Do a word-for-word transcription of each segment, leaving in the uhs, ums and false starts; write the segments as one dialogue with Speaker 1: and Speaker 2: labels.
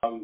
Speaker 1: Um,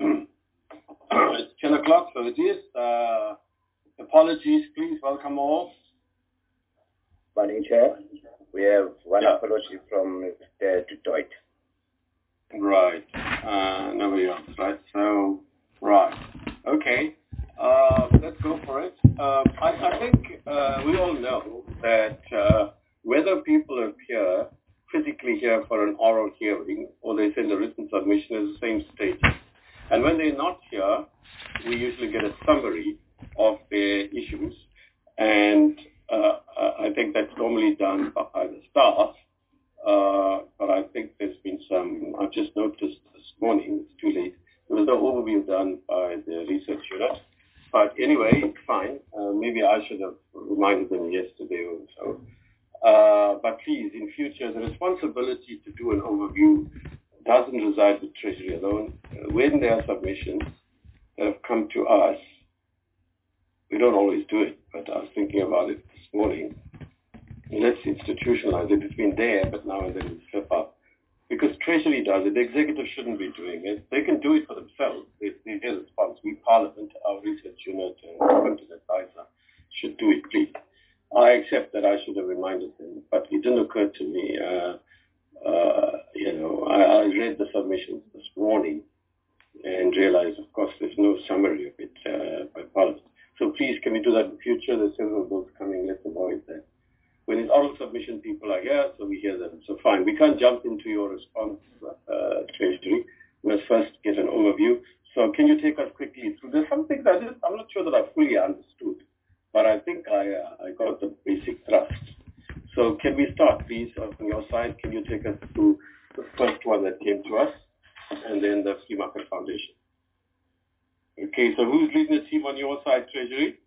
Speaker 1: it's ten o'clock, so it is. Uh, apologies, please welcome all.
Speaker 2: Morning, Chair. We have one
Speaker 1: yeah.
Speaker 2: apology from Mister Detroit.
Speaker 1: Right. Uh, nobody else, right? So, right. Okay. Uh, let's go for it. Uh, I, I think uh, we all know that uh, whether people appear physically here for an oral hearing or they send a written submission is the same stage. And when they're not here, we usually get a summary of their issues. And uh, I think that's normally done by the staff. Uh, but I think there's been some, I've just noticed this morning, it's too late, there was no overview done by the research unit. But anyway, fine. Uh, maybe I should have reminded them yesterday or so. Uh, but please, in future, the responsibility to do an overview doesn't reside with Treasury alone. Uh, when there are submissions that have come to us, we don't always do it, but I was thinking about it this morning. Let's institutionalize it. It's been there, but now and then we slip up. Because Treasury does it, the executive shouldn't be doing it. They can do it for themselves. They, they their response. We, Parliament, our research unit, and content advisor should do it, please. I accept that I should have reminded them, but it didn't occur to me. Uh, uh, you know, I, I read the submissions this morning and realized, of course, there's no summary of it uh, by Parliament. So please, can we do that in the future? There's several of those coming. Let's avoid that. When it's oral submission, people are here, so we hear them. So fine. We can't jump into your response, uh, Treasury. We must first get an overview. So can you take us quickly through? There's some things I did, I'm not sure that I fully understood, but I think I, uh, I got the basic thrust. So can we start, please, on your side? Can you take us through the first one that came to us, and then the Free Market Foundation? Okay, so who's leading the team on your side, Treasury?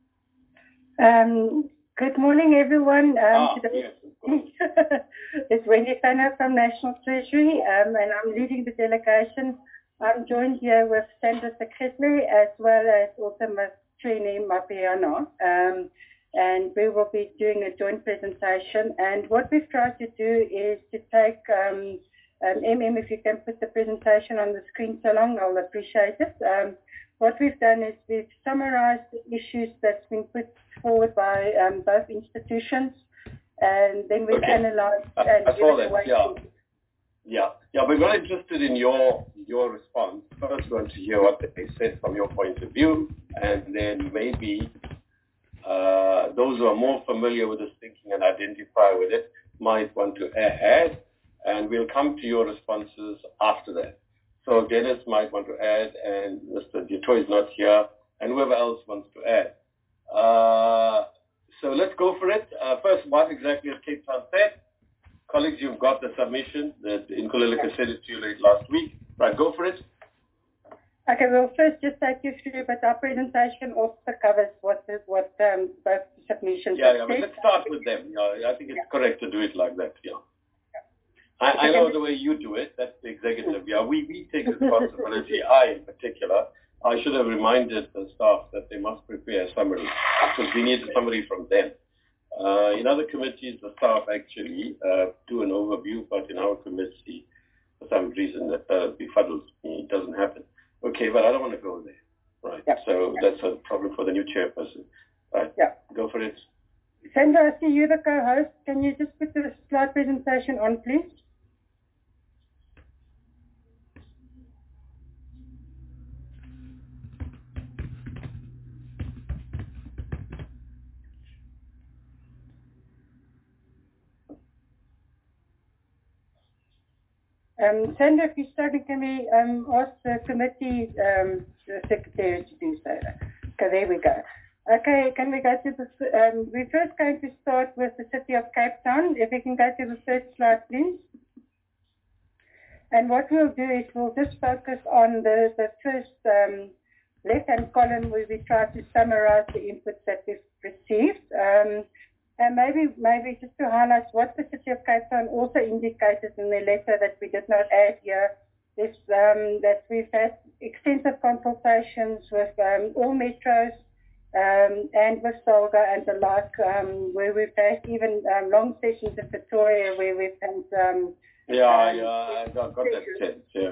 Speaker 3: Um, good morning, everyone. Um,
Speaker 1: ah, yes, of course.
Speaker 3: It's Wendy Fano from National Treasury, um, and I'm leading the delegation. I'm joined here with Sandra Sekretary as well as also Miz Trini Mapiano. Um, and we will be doing a joint presentation. And what we've tried to do is to take, um, um, M M, if you can put the presentation on the screen so long, I'll appreciate it. Um, What we've done is we've summarized the issues that's been put forward by um, both institutions, and then we've
Speaker 1: okay.
Speaker 3: analyzed
Speaker 1: uh,
Speaker 3: and
Speaker 1: I saw that,
Speaker 3: away
Speaker 1: yeah. Yeah, yeah, we're very interested in your your response. First, we want to hear what they said from your point of view, and then maybe uh, those who are more familiar with this thinking and identify with it might want to add, and we'll come to your responses after that. So Dennis might want to add, and Mister Dutoit is not here, and whoever else wants to add. Uh, so let's go for it. Uh, first, what exactly has Cape Town said? Colleagues, you've got the submission that Nkululeko sent it to you late last week. Right, go for it.
Speaker 3: Okay, we'll first just take you through, but our presentation also covers what the, what um, both submissions
Speaker 1: Yeah, yeah, but let's start with them. Yeah, I think it's yeah. correct to do it like that, yeah. I, I know the way you do it, that's the executive. Yeah, we, we take responsibility, I in particular. I should have reminded the staff that they must prepare a summary, because we need a summary from them. Uh, in other committees, the staff actually uh, do an overview, but in our committee, for some reason that uh, befuddles me, it doesn't happen. Okay, but I don't want to go there. Right, yeah. So yeah. that's a problem for the new chairperson. Right, yeah. Go for it.
Speaker 3: Sandra, I see you the co-host. Can you just put the slide presentation on, please? Um, Sandra, if you're starting, can we um, ask the committee um, the secretary to do so? Okay, there we go. Okay, can we go to the, um, we're first going to start with the City of Cape Town. If we can go to the first slide, please. And what we'll do is we'll just focus on the, the first um, left-hand column where we try to summarize the inputs that we've received. Um, and maybe maybe just to highlight what the City of Cape Town also indicated in their letter that we did not add here is um, that we've had extensive consultations with um, all metros um, and with SALGA and the like, um, where we've had even um, long sessions in Pretoria where we've had... Um,
Speaker 1: yeah, um, yeah, I got, got that sense, yeah.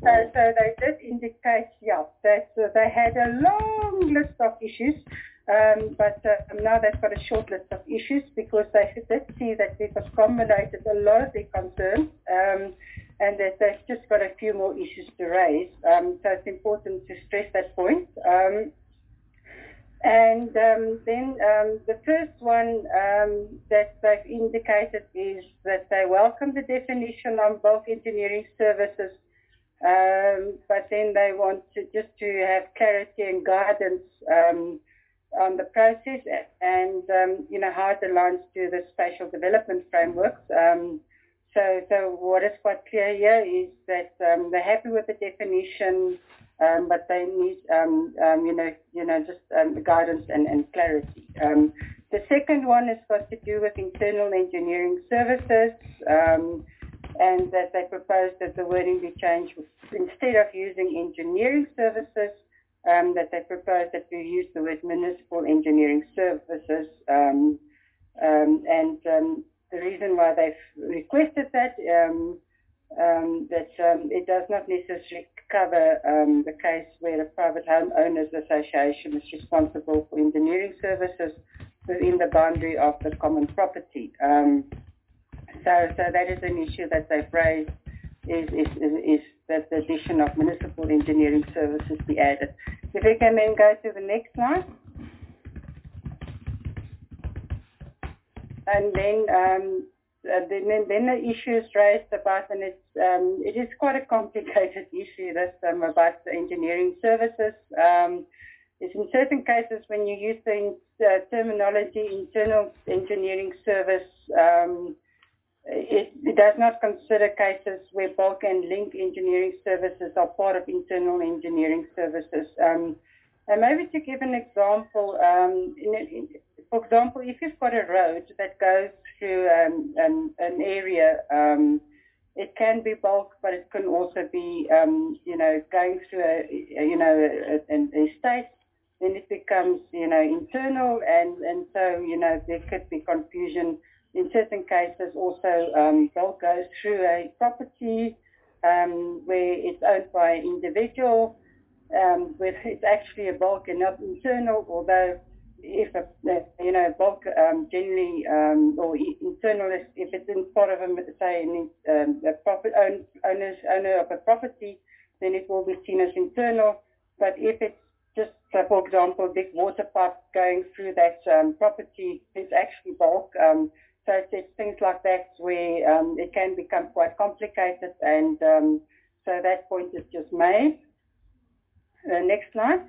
Speaker 3: So, so they did indicate, yeah, that uh, they had a long list of issues, um, but uh, now they've got a short list of issues because they did see that we've accommodated a lot of their concerns, um, and that they've just got a few more issues to raise. Um, so it's important to stress that point. Um, and um, then um, the first one um, that they've indicated is that they welcome the definition on bulk engineering services. Um, but then they want to just to have clarity and guidance um, on the process and, um, you know, how it aligns to the spatial development frameworks. Um, so, so what is quite clear here is that um, they're happy with the definition, um, but they need, um, um, you know, you know, just um, guidance and, and clarity. Um, the second one has got to do with internal engineering services. Um, and that they proposed that the wording be changed instead of using engineering services, um, that they proposed that we use the word municipal engineering services. Um, um, and um, the reason why they've requested that, um, um, that um, it does not necessarily cover um, the case where a private homeowners association is responsible for engineering services within the boundary of the common property. Um, So, so that is an issue that they've raised, is, is, is, is that the addition of municipal engineering services be added. If we can then go to the next slide. And then, um, uh, then, then the issue is raised about, and it's, um, it is quite a complicated issue, this, um, about the engineering services. Um, it's in certain cases when you use the uh, terminology internal engineering service, um, It, it does not consider cases where bulk and link engineering services are part of internal engineering services. Um, and maybe to give an example, um, in, in, for example, if you've got a road that goes through um, an, an area, um, it can be bulk, but it can also be, um, you know, going through a, you know, a, an estate. Then it becomes, you know, internal, and, and so, you know, there could be confusion. In certain cases, also, um, bulk goes through a property um, where it's owned by an individual, um, where it's actually a bulk and not internal, although if, a, you know, bulk um, generally, um, or internal, if it's in part of, a, say, an, um, a profit own, owners, owner of a property, then it will be seen as internal. But if it's just, uh, for example, a big water pipe going through that um, property, it's actually bulk. Um, So it's things like that where um, it can become quite complicated, and um, so that point is just made. Uh, next slide.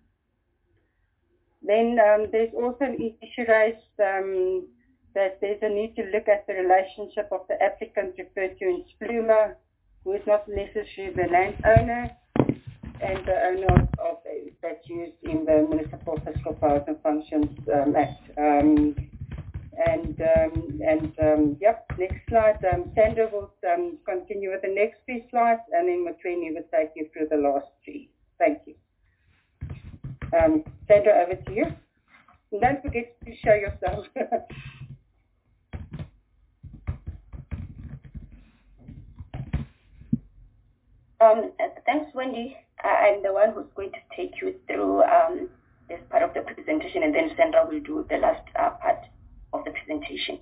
Speaker 3: Then um, there's also an issue raised um, that there's a need to look at the relationship of the applicant referred to in SPLUMA, who is not necessarily the landowner, and the owner of, of that's used in the Municipal Fiscal Powers and Functions um, Act. Um, And, um, and um, yep, next slide. Um, Sandra will um, continue with the next three slides, and then Matweni will take you through the last three. Thank you. Um, Sandra, over to you. And don't forget to show yourself.
Speaker 4: um, thanks, Wendy. I'm the one who's going to take you through um, this part of the presentation, and then Sandra will do the last uh, part of the presentation.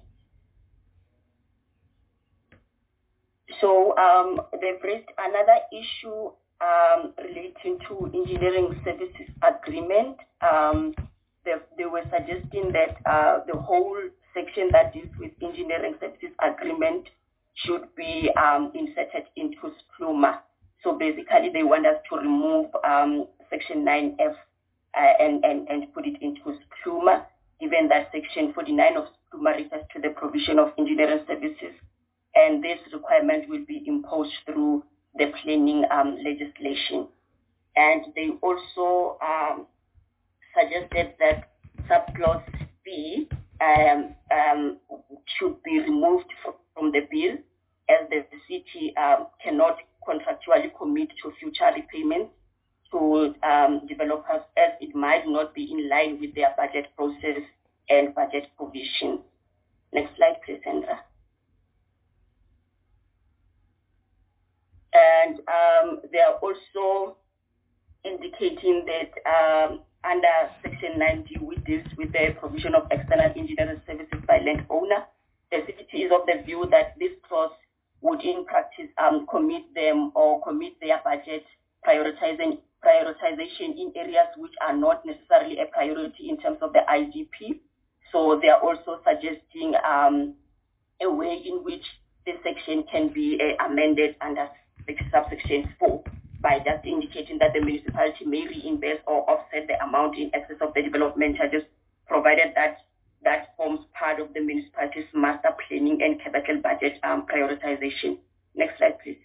Speaker 4: So um, they've raised another issue um, relating to engineering services agreement. Um, they, they were suggesting that uh, the whole section that deals with engineering services agreement should be um, inserted into SPLUMA. So basically they want us to remove um, section nine F uh, and, and, and put it into SPLUMA, given that section forty-nine of SPLUMA refers to the provision of engineering services, and this requirement will be imposed through the planning um, legislation. And they also um, suggested that subclause B um, um, should be removed from, from the bill, as the city um, cannot contractually commit to future repayments to um, developers, as it might not be in line with their budget process and budget provision. Next slide, please, Sandra. And um, they are also indicating that um, under Section ninety, which deals with the provision of external engineering services by landowner, the city is of the view that this clause would in practice um, commit them or commit their budget prioritizing prioritization in areas which are not necessarily a priority in terms of the I G P. So they are also suggesting um, a way in which this section can be uh, amended under subsection four by just indicating that the municipality may reinvest or offset the amount in excess of the development charges, provided that that forms part of the municipality's master planning and capital budget um, prioritization. Next slide, please.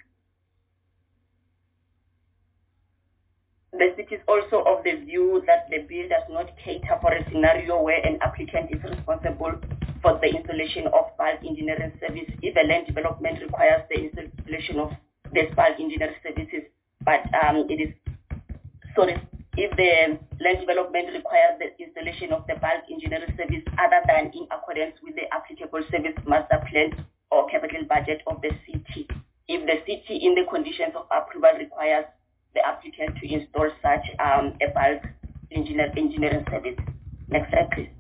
Speaker 4: The city is also of the view that the bill does not cater for a scenario where an applicant is responsible for the installation of bulk engineering service if a land development requires the installation of the bulk engineering services, but um, it is, sorry, if the land development requires the installation of the bulk engineering service other than in accordance with the applicable service master plan or capital budget of the city. If the city in the conditions of approval requires the applicant to install such um, a bulk engineer, engineering service. Next slide, please.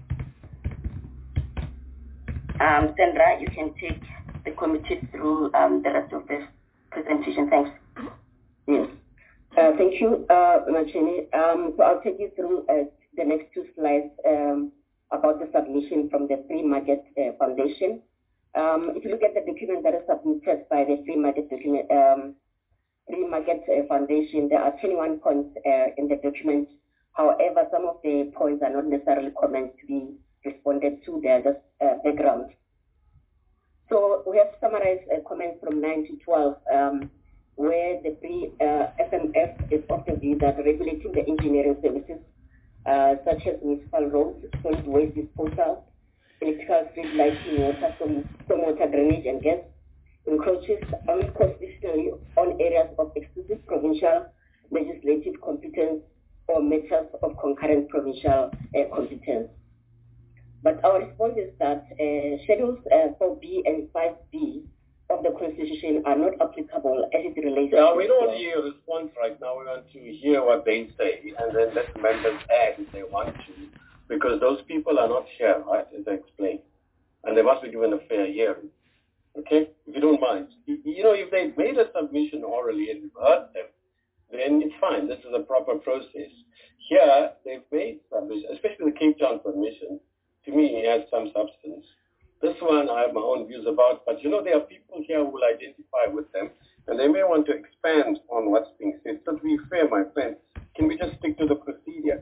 Speaker 4: Um, Sandra, you can take the committee through um, the rest of the presentation. Thanks.
Speaker 5: Yes. Uh, thank you, uh, Machini. Um, so I'll take you through uh, the next two slides um, about the submission from the Free Market uh, Foundation. Um, if you look at the document that is submitted by the Free Market document, um, Free Market uh, Foundation, there are twenty-one points uh, in the document. However, some of the points are not necessarily comments to be responded to. They are just uh, background. So we have summarized uh, comments from nine to twelve, um, where the Free uh, F M F is of the view that regulating the engineering services, uh, such as municipal roads, solid waste disposal, electrical street lighting, water, stormwater drainage, and gas, encroaches unconstitutionally on areas of exclusive provincial legislative competence or matters of concurrent provincial uh, competence. But our response is that uh, Schedules uh, four B and five B of the Constitution are not applicable as it relates
Speaker 1: yeah,
Speaker 5: to...
Speaker 1: we don't want to hear a response right now. We want to hear what they say, and then let members add if they want to, because those people are not here, right, as I explained, and they must be given a fair hearing. Okay, if you don't mind. You know, if they made a submission orally and you've heard them, then it's fine. This is a proper process. Here, they've made submission, especially the Cape Town submission. To me, it has some substance. This one I have my own views about, but you know, there are people here who will identify with them, and they may want to expand on what's being said. So to be fair, my friend, can we just stick to the procedure?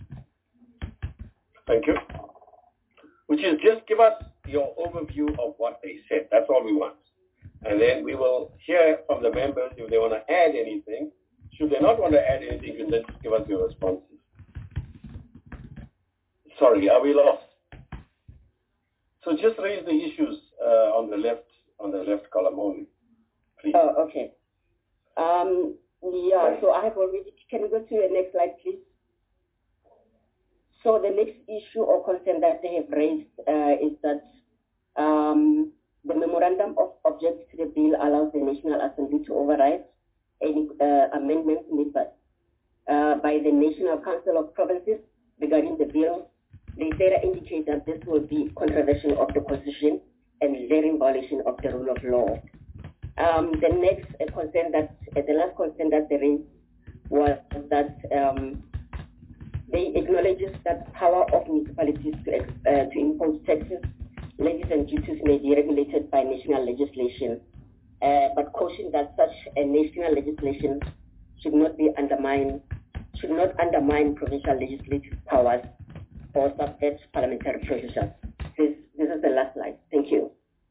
Speaker 1: Thank you. Which is just give us your overview of what they said. That's all we want. And then we will hear from the members if they want to add anything. Should they not want to add anything, you can then give us your responses. Sorry, are we lost? So just raise the issues uh, on the left, on the left column only, please.
Speaker 5: Oh, okay. Um, yeah, so I have already, can we go to the next slide, please? So the next issue or concern that they have raised uh, is that um, the memorandum of objects to the bill allows the National Assembly to override any uh, amendments made by, uh, by the National Council of Provinces regarding the bill. They further indicate that this will be contravention of the Constitution and in violation of the rule of law. Um, the next uh, concern that, uh, the last concern that they raised was that um, they acknowledges that power of municipalities to, uh, to impose taxes, levies, and duties may be regulated by national legislation, uh, but caution that such a national legislation should not be undermined, should not undermine provincial legislative powers or subject parliamentary procedures. This, this is the last slide. Thank you.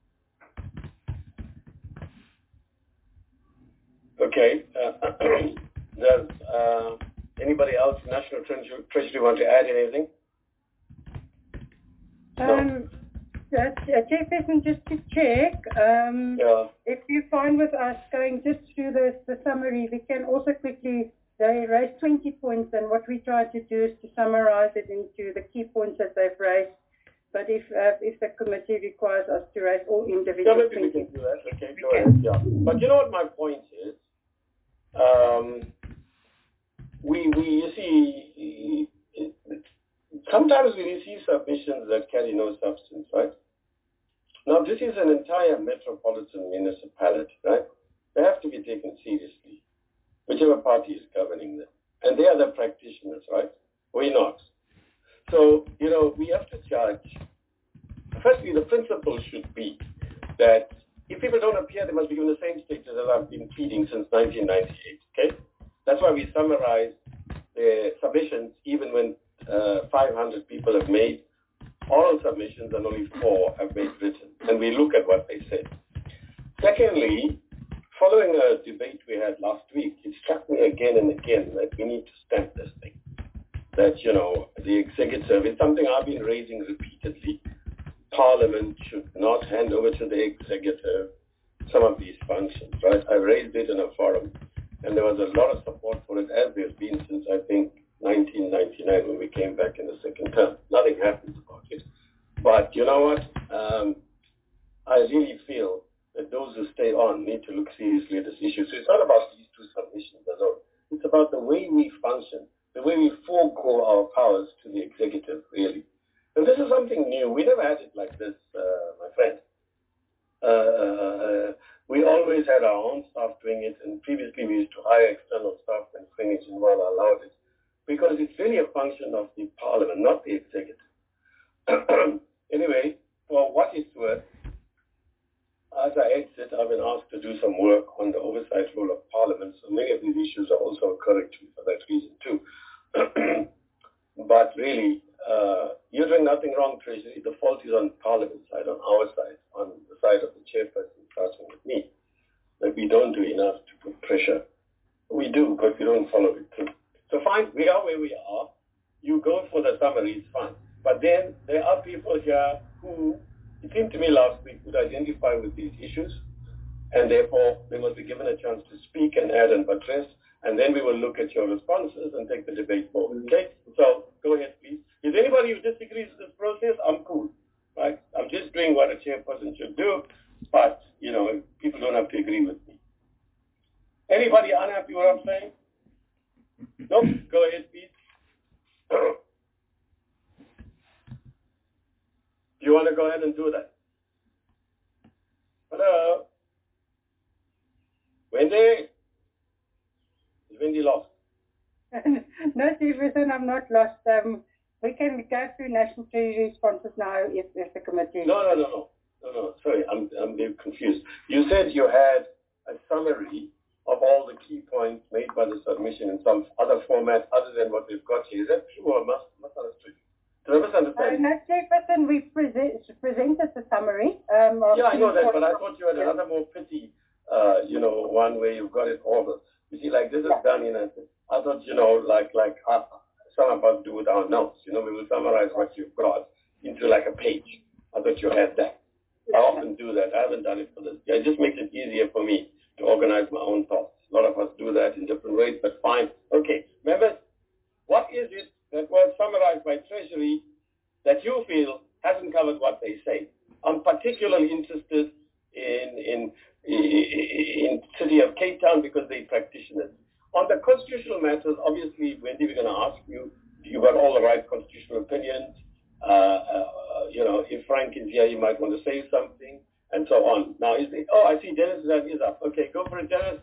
Speaker 1: Okay. Uh, does uh, anybody else, National Treasury, Treasury, want to add anything?
Speaker 3: Um, no. uh, Chairperson, just to check, um,
Speaker 1: yeah.
Speaker 3: if you're fine with us going just through the, the summary, we can also quickly, they raised twenty points, and what we try to do is to summarize it into the key points that they've raised. But but if uh, if the committee requires us to raise all individual
Speaker 6: yeah, maybe we can do that. Okay, go ahead. Yeah, but you know what my point is? Um, we we you see, sometimes we receive submissions that carry no substance, right? Now this is an entire metropolitan municipality, right? They have to be taken seriously, whichever party is governing them, and they are the practitioners, right? We're not. So, you know, we have to judge. Firstly, the principle should be that if people don't appear, they must be given the same status as I've been pleading since nineteen ninety-eight, okay? That's why we summarize the submissions even when uh, five hundred people have made oral submissions and only four have made written. And we look at what they said. Secondly, following a debate we had last week, it struck me again and again that we need to stamp this thing. That, you know, the executive, it's something I've been raising repeatedly. Parliament should not hand over to the executive some of these functions, right? I raised it in a forum, and there was a lot of support for it, as there's been since, I think, nineteen ninety-nine when we came back in the second term. Nothing happens about it. But you know what? Um, I really feel that those who stay on need to look seriously at this issue. So it's not about these two submissions alone. It's about the way we function, the way we forego our powers to the executive, really. And this is something new. We never had it like this, uh, my friend. Uh, we always had our own staff doing it, and previously we used to hire external staff when Greenwich and Wala allowed it, because it's really a function of the parliament, not the executive. Anyway, for what it's worth, as I exit, I've been asked to do some work on the oversight role of parliament, so many of these issues are also occurring to me for that reason too. But really, uh, you're doing nothing wrong, Treasury. The fault is on Parliament's side, on our side, on the side of the chairperson, starting with me, that we don't do enough to put pressure. We do, but we don't follow it through. So fine, we are where we are. You go for the summary, it's fine. But then there are people here who, it seemed to me last week, would identify with these issues, and therefore they must be given a chance to speak and add and buttress, and then we will look at your responses and take the debate forward. Okay? So go ahead, please. Is anybody who disagrees with this process? I'm cool. Right? I'm just doing what a chairperson should do, but, you know, people don't have to agree with me. Anybody unhappy with what I'm saying? Nope. Go ahead, please. Do you want to go ahead and do that? Hello? Wendy? Is Wendy lost?
Speaker 3: No, Stephen, I'm not lost. Um, we can go through National Treasury responses now if, if the committee...
Speaker 6: No, no, no, no. No, no. Sorry, I'm, I'm a bit confused. You said you had a summary of all the key points made by the submission in some other format other than what we've got here. Is that true or must misunderstood? Did I misunderstand?
Speaker 3: Uh, no, Chairperson, we present, presented the summary. Um, of
Speaker 6: yeah, I know that, but I thought you had another more pretty, uh, you know, one where you've got it all. You see, like this is yeah. done in a, I thought, you know, like, like uh, some of us do with our notes. You know, we will summarize what you've got into like a page. I thought you had that. I often do that. I haven't done it for this. It just makes it easier for me to organize my own thoughts. A lot of us do that in different ways, but fine. Okay, members, what is it that was summarized by Treasury that you feel hasn't covered what they say? I'm particularly interested in in in City of Cape Town because they practitioners. On the constitutional matters, obviously, Wendy, we're going to ask you, you got all the right constitutional opinions. Uh, uh, you know, if Frank is here, you might want to say something, and so on. Now, is the, oh, I see Dennis is up. Okay, go for it, Dennis.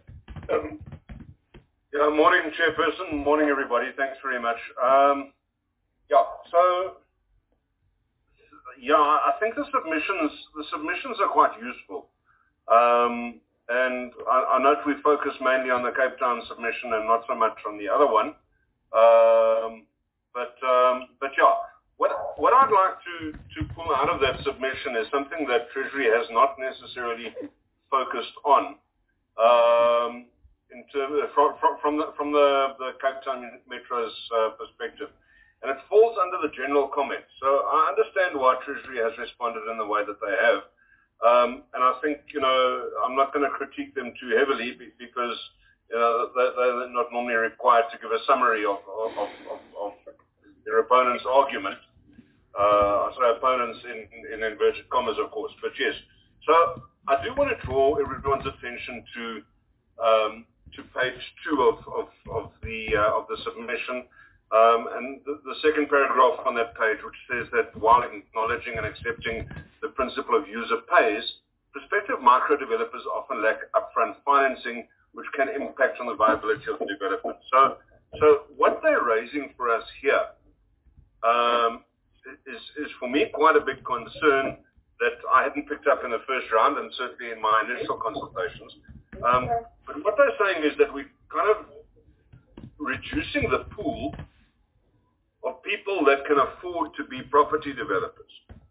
Speaker 7: Yeah, morning, Chairperson. Morning, everybody. Thanks very much. Um, yeah, so, yeah, I think the submissions, the submissions are quite useful. Um, and I, I note we focus mainly on the Cape Town submission and not so much on the other one. Um, but, um, but yeah. What, what I'd like to, to pull out of that submission is something that Treasury has not necessarily focused on um, in terms of, from, from the, from the, the Cape Town Metro's uh, perspective. And it falls under the general comment. So I understand why Treasury has responded in the way that they have. Um, and I think, you know, I'm not going to critique them too heavily because, you know, they, they're not normally required to give a summary of, of, of, of their opponent's argument. uh, sorry, opponents in, in inverted commas, of course. But yes, so I do want to draw everyone's attention to um, to page two of of, of the uh, of the submission, um, and the, the second paragraph on that page, which says that while acknowledging and accepting the principle of user pays, prospective micro developers often lack upfront financing, which can impact on the viability of the development. So, so what they're raising for us here um, is, is for me quite a big concern that I hadn't picked up in the first round and certainly in my initial consultations. Um, but what they're saying is that we're kind of reducing the pool of people that can afford to be property developers.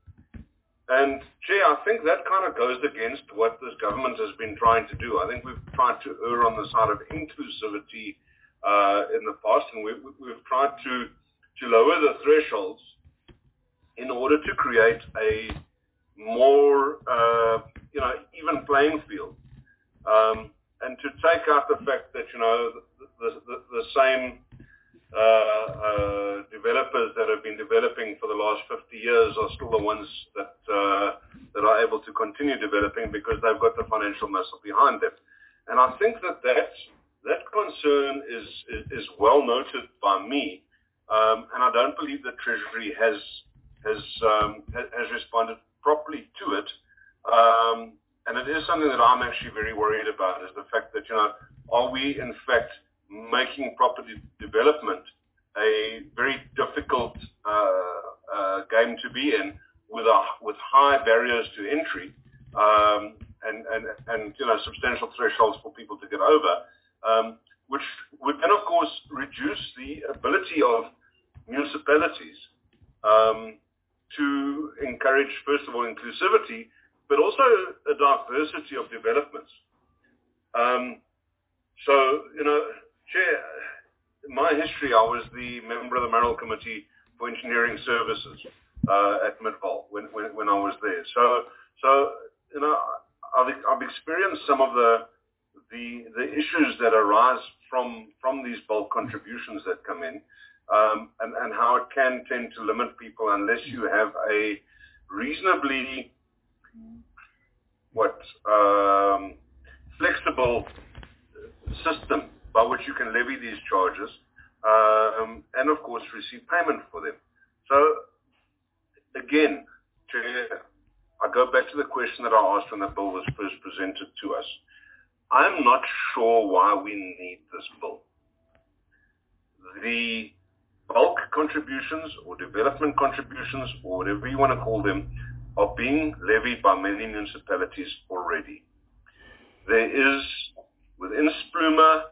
Speaker 7: And, Chair, I think that kind of goes against what this government has been trying to do. I think we've tried to err on the side of inclusivity uh, in the past, and we've, we've tried to, to lower the thresholds in order to create a more, uh, you know, even playing field, um, and to take out the fact that, you know, the, the, the same uh, uh, developers that have been developing for the last fifty years are still the ones that uh, that are able to continue developing because they've got the financial muscle behind them. And I think that that, that concern is, is, is well noted by me, um, and I don't believe the Treasury has has um, has responded properly to it, um, and it is something that I'm actually very worried about, is the fact that, you know, are we in fact making property development a very difficult uh, uh, game to be in with a, with high barriers to entry um, and, and, and, you know, substantial thresholds for people to get over, um, which would then, of course, reduce the ability of municipalities um, to encourage, first of all, inclusivity, but also a diversity of developments. Um, so, you know, Chair, in my history, I was the member of the Mayoral Committee for Engineering Services uh, at Midvaal when, when, when I was there. So, so you know, I've, I've experienced some of the, the, the issues that arise from, from these bulk contributions that come in. Um, and, and how it can tend to limit people unless you have a reasonably what um, flexible system by which you can levy these charges, um, and of course receive payment for them. So again, Chair, I go back to the question that I asked when the bill was first presented to us. I'm not sure why we need this bill. The bulk contributions or development contributions or whatever you want to call them are being levied by many municipalities already. There is, within Splume,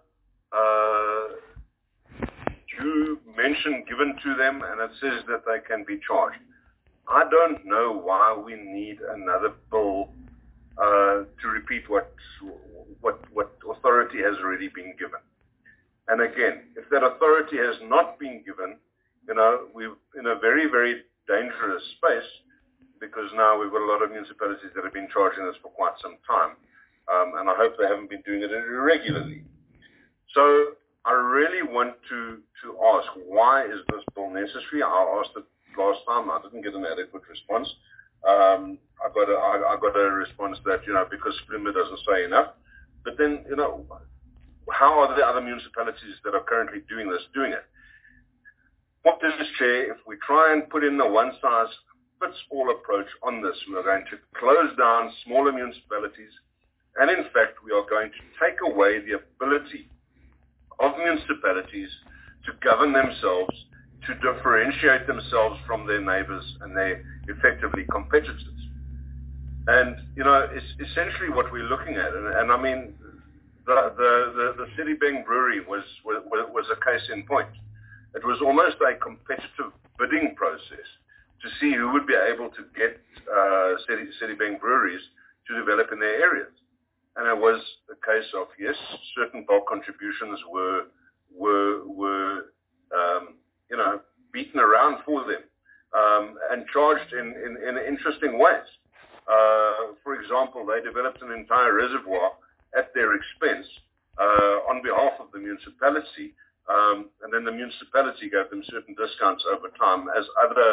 Speaker 7: uh, due mention given to them, and it says that they can be charged. I don't know why we need another bill uh, to repeat what, what, what authority has already been given. And again, if that authority has not been given, you know, we're in a very, very dangerous space because now we've got a lot of municipalities that have been charging us for quite some time. Um, and I hope they haven't been doing it irregularly. So I really want to, to ask, why is this bill necessary? I asked it last time. I didn't get an adequate response. Um, I got a, I, I got a response that, you know, because Splume doesn't say enough. But then, you know, how are the other municipalities that are currently doing this doing it? What does this, Chair, if we try and put in the one-size-fits-all approach on this, we are going to close down smaller municipalities, and in fact, we are going to take away the ability of municipalities to govern themselves, to differentiate themselves from their neighbors and their effectively competitors. And, you know, it's essentially what we're looking at. And, and I mean, the, the, the, the Sedibeng Brewery was, was, was a case in point. It was almost a competitive bidding process to see who would be able to get uh, Sedibeng breweries to develop in their areas. And it was a case of, yes, certain bulk contributions were, were, were um, you know, beaten around for them um, and charged in, in, in interesting ways. Uh, for example, they developed an entire reservoir at their expense uh, on behalf of the municipality, um, and then the municipality gave them certain discounts over time as other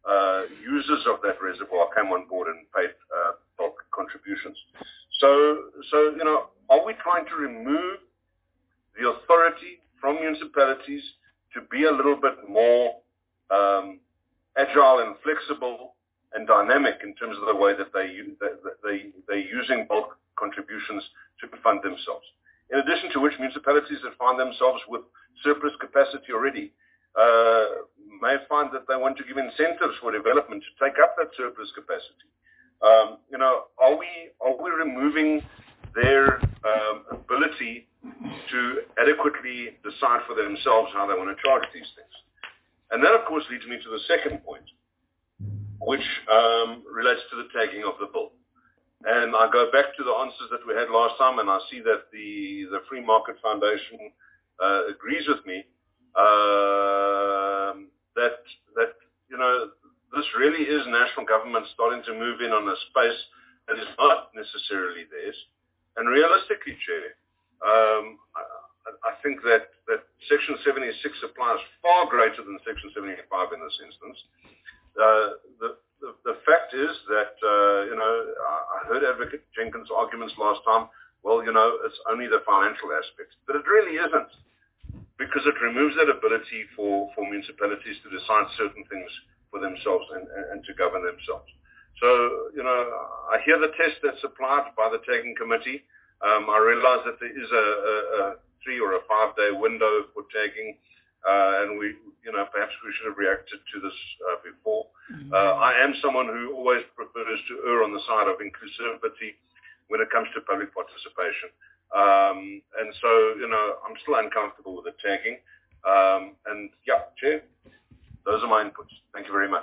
Speaker 7: uh, users of that reservoir came on board and paid uh, bulk contributions. So, so you know, are we trying to remove the authority from municipalities to be a little bit more um, agile and flexible and dynamic in terms of the way that they that they they're using bulk contributions to fund themselves? In addition to which, municipalities that find themselves with surplus capacity already uh, may find that they want to give incentives for development to take up that surplus capacity. Um, you know, are we are we removing their um, ability to adequately decide for themselves how they want to charge these things? And that, of course, leads me to the second point, which um, relates to the tagging of the bill. And I go back to the answers that we had last time, and I see that the, the Free Market Foundation uh, agrees with me uh, that, that, you know, this really is national government starting to move in on a space that is not necessarily theirs. And realistically, Chair, um, I, I think that, that Section seventy-six applies far greater than Section seventy-five in this instance. Uh, the, the the fact is that, uh, you know, I heard Advocate Jenkins' arguments last time. Well, you know, it's only the financial aspect. But it really isn't, because it removes that ability for, for municipalities to decide certain things for themselves and, and, and to govern themselves. So, you know, I hear the test that's applied by the tagging committee. Um, I realize that there is a, a, a three or a five-day window for tagging, uh, and we, you know, perhaps we should have reacted to this uh, before. Mm-hmm. Uh, I am someone who always prefers to err on the side of inclusivity when it comes to public participation. Um, and so, you know, I'm still uncomfortable with the tagging. Um, and, yeah, Chair, those are my inputs. Thank you very much.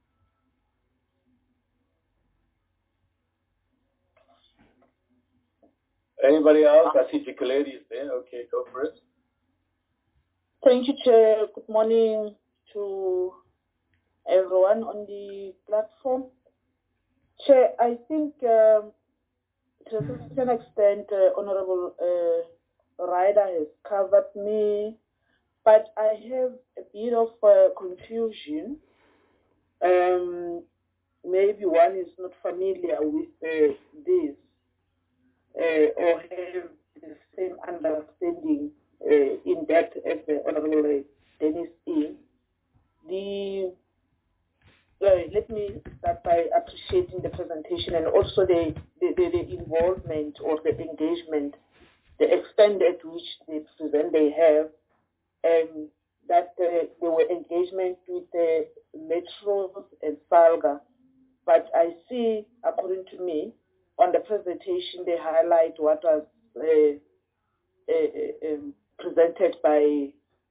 Speaker 6: Anybody else? I see Jikuledi is there. Okay, go for it.
Speaker 8: Thank you, Chair. Good morning to everyone on the platform. Chair, I think um, to a certain extent, uh, Honorable uh, Ryder has covered me, but I have a bit of uh, confusion. Um, maybe one is not familiar with uh, this. Uh, or have the same understanding uh, in depth as the Honorable uh, Dennis is. The, uh, let me start by appreciating the presentation and also the, the, the, the involvement or the engagement, the extent at which the present they have, and that uh, there were engagement with the metros and SALGA. But I see, according to me, on the presentation, they highlight what was uh, uh, um, presented by,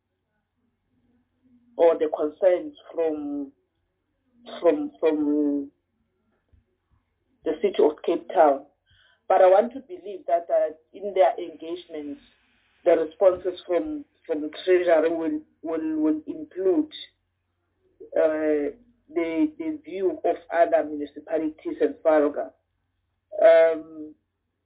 Speaker 8: or the concerns from, from, from the city of Cape Town. But I want to believe that uh, in their engagements, the responses from, from Treasury will, will, will include uh, the, the view of other municipalities and SALGA. Um,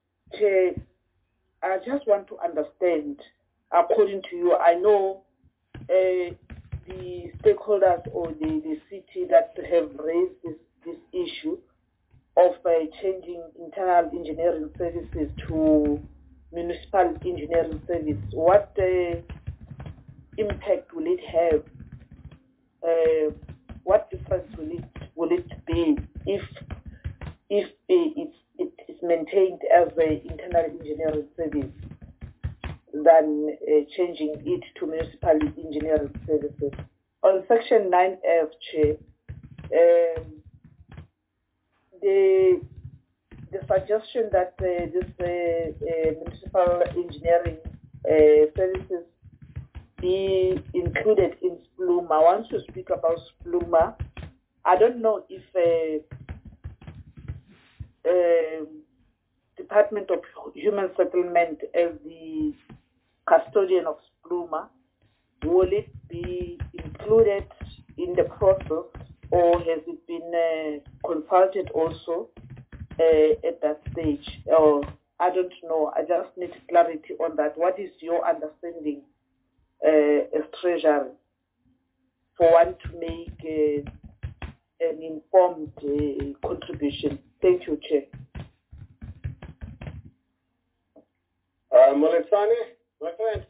Speaker 8: I just want to understand, according to you, I know uh, the stakeholders or the, the city that have raised this, this issue of uh, changing internal engineering services to municipal engineering service. What uh, impact will it have? Uh, what difference will it, will it be if, if uh, it's it is maintained as an internal engineering service than uh, changing it to municipal engineering services? On Section nine F, Chair, um, the, the suggestion that uh, this uh, uh, municipal engineering uh, services be included in SPLUMA. I want to speak about SPLUMA. I don't know if uh, Uh, Department of Human Settlement as the custodian of SPLUMA, will it be included in the process, or has it been uh, consulted also uh, at that stage? Or I don't know. I just need clarity on that. What is your understanding uh, as Treasury for one to make uh, an informed uh, contribution. Thank you, Chair.
Speaker 6: Uh, Moletsane, my friend.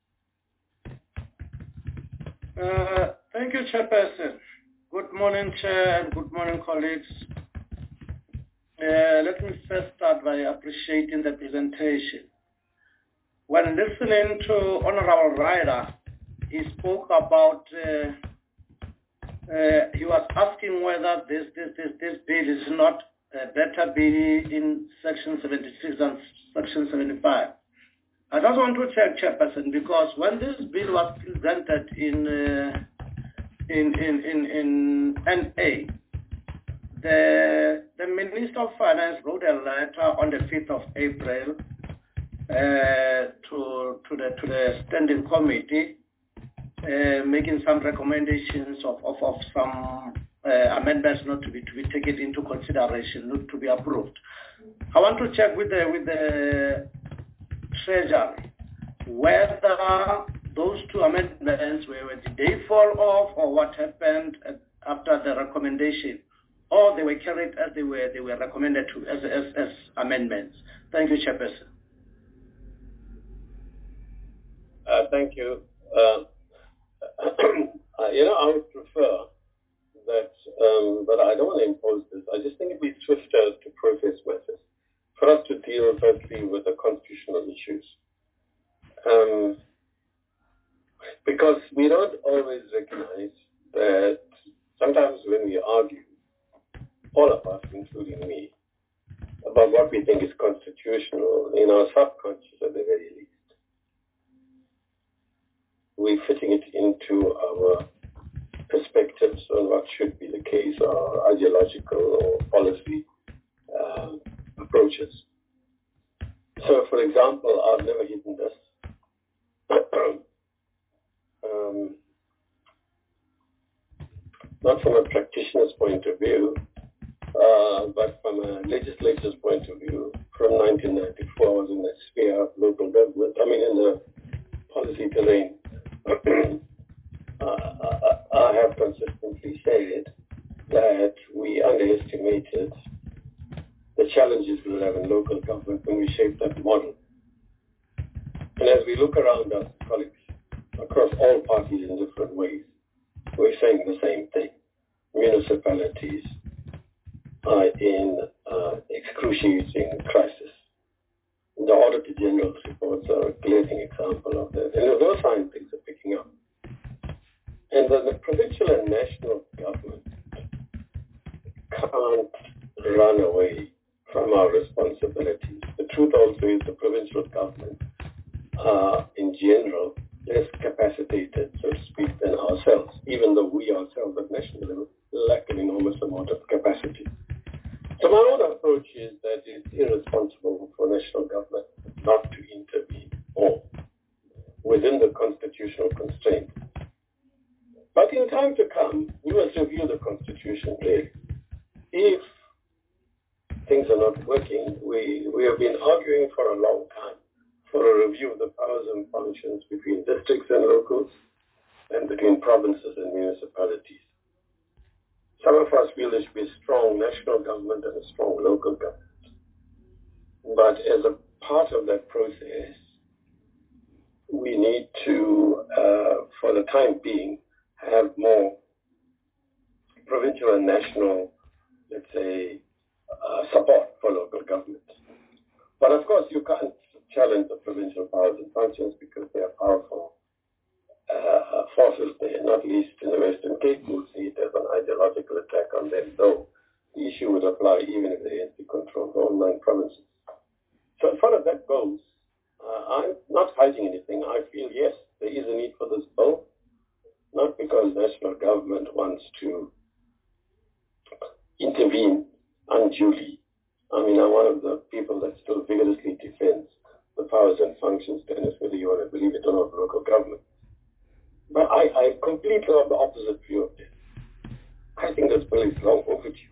Speaker 9: Uh, thank you, Chairperson. Good morning, Chair, and good morning, colleagues. Uh, let me first start by appreciating the presentation. When listening to Honorable Ryder, he spoke about, uh, uh, he was asking whether this, this, this, this bill is not uh, better be in Section seventy-six than Section seventy-five. I just want to check, Chairperson, because when this bill was presented in uh, in, in, in, in N A, the, the Minister of Finance wrote a letter on the fifth of April uh, to, to, the, to the Standing Committee, uh, making some recommendations of, of, of some uh, amendments not to be, to be taken into consideration, not to be approved. I want to check with the, with the Treasury whether those two amendments were, did they fall off or what happened after the recommendation, or they were carried as they were they were recommended to as as, as amendments. Thank you, Chairperson.
Speaker 6: Uh, thank you. Uh, uh, you know, I would prefer that, um, but I don't want to impose this. I just think it'd be swifter to process matters for us to deal firstly with the constitutional issues. Um, because we don't always recognize that sometimes when we argue, all of us, including me, about what we think is constitutional, in our subconscious at the very least, we're fitting it into our perspectives on what should be the case, or ideological or policy uh, approaches. So, for example, I've never hidden this. um, not from a practitioner's point of view, uh, but from a legislator's point of view. From nineteen ninety-four, I was in the sphere of local government, I mean in the policy terrain. uh, I, I have consistently said that we underestimated the challenges we will have in local government when we shape that model. And as we look around us, colleagues, across all parties in different ways, we're saying the same thing. Municipalities are in uh, excruciating crisis. The Auditor General's reports are a glaring example of that. And those signs things are picking up. And the, the provincial and national government can't run away from our responsibilities. The truth also is the provincial government are, in general, less capacitated, so to speak, than ourselves, even though we ourselves at national level lack an enormous amount of capacity. So my own approach is that it's irresponsible for national government not to intervene more within the constitutional constraints. But in time to come, we must review the Constitution really. If things are not working, we, we have been arguing for a long time for a review of the powers and functions between districts and locals and between provinces and municipalities. Some of us feel there should be a strong national government and a strong local government. But as a part of that process, we need to, uh, for the time being, have more provincial and national, let's say, uh, support for local government. But of course, you can't challenge the provincial powers and functions because they are powerful uh, forces there, not least in the Western Cape. We'll see it as an ideological attack on them, though the issue would apply even if they had to control all nine provinces. So as far as that goes, uh, I'm not fighting anything. I feel, yes, there is a need for this bill, not because national government wants to intervene unduly. I mean, I'm one of the people that still vigorously defends the powers and functions, Dennis, whether you want to believe it or not, of local government. But I, I completely have the opposite view of this. I think this bill is long overdue.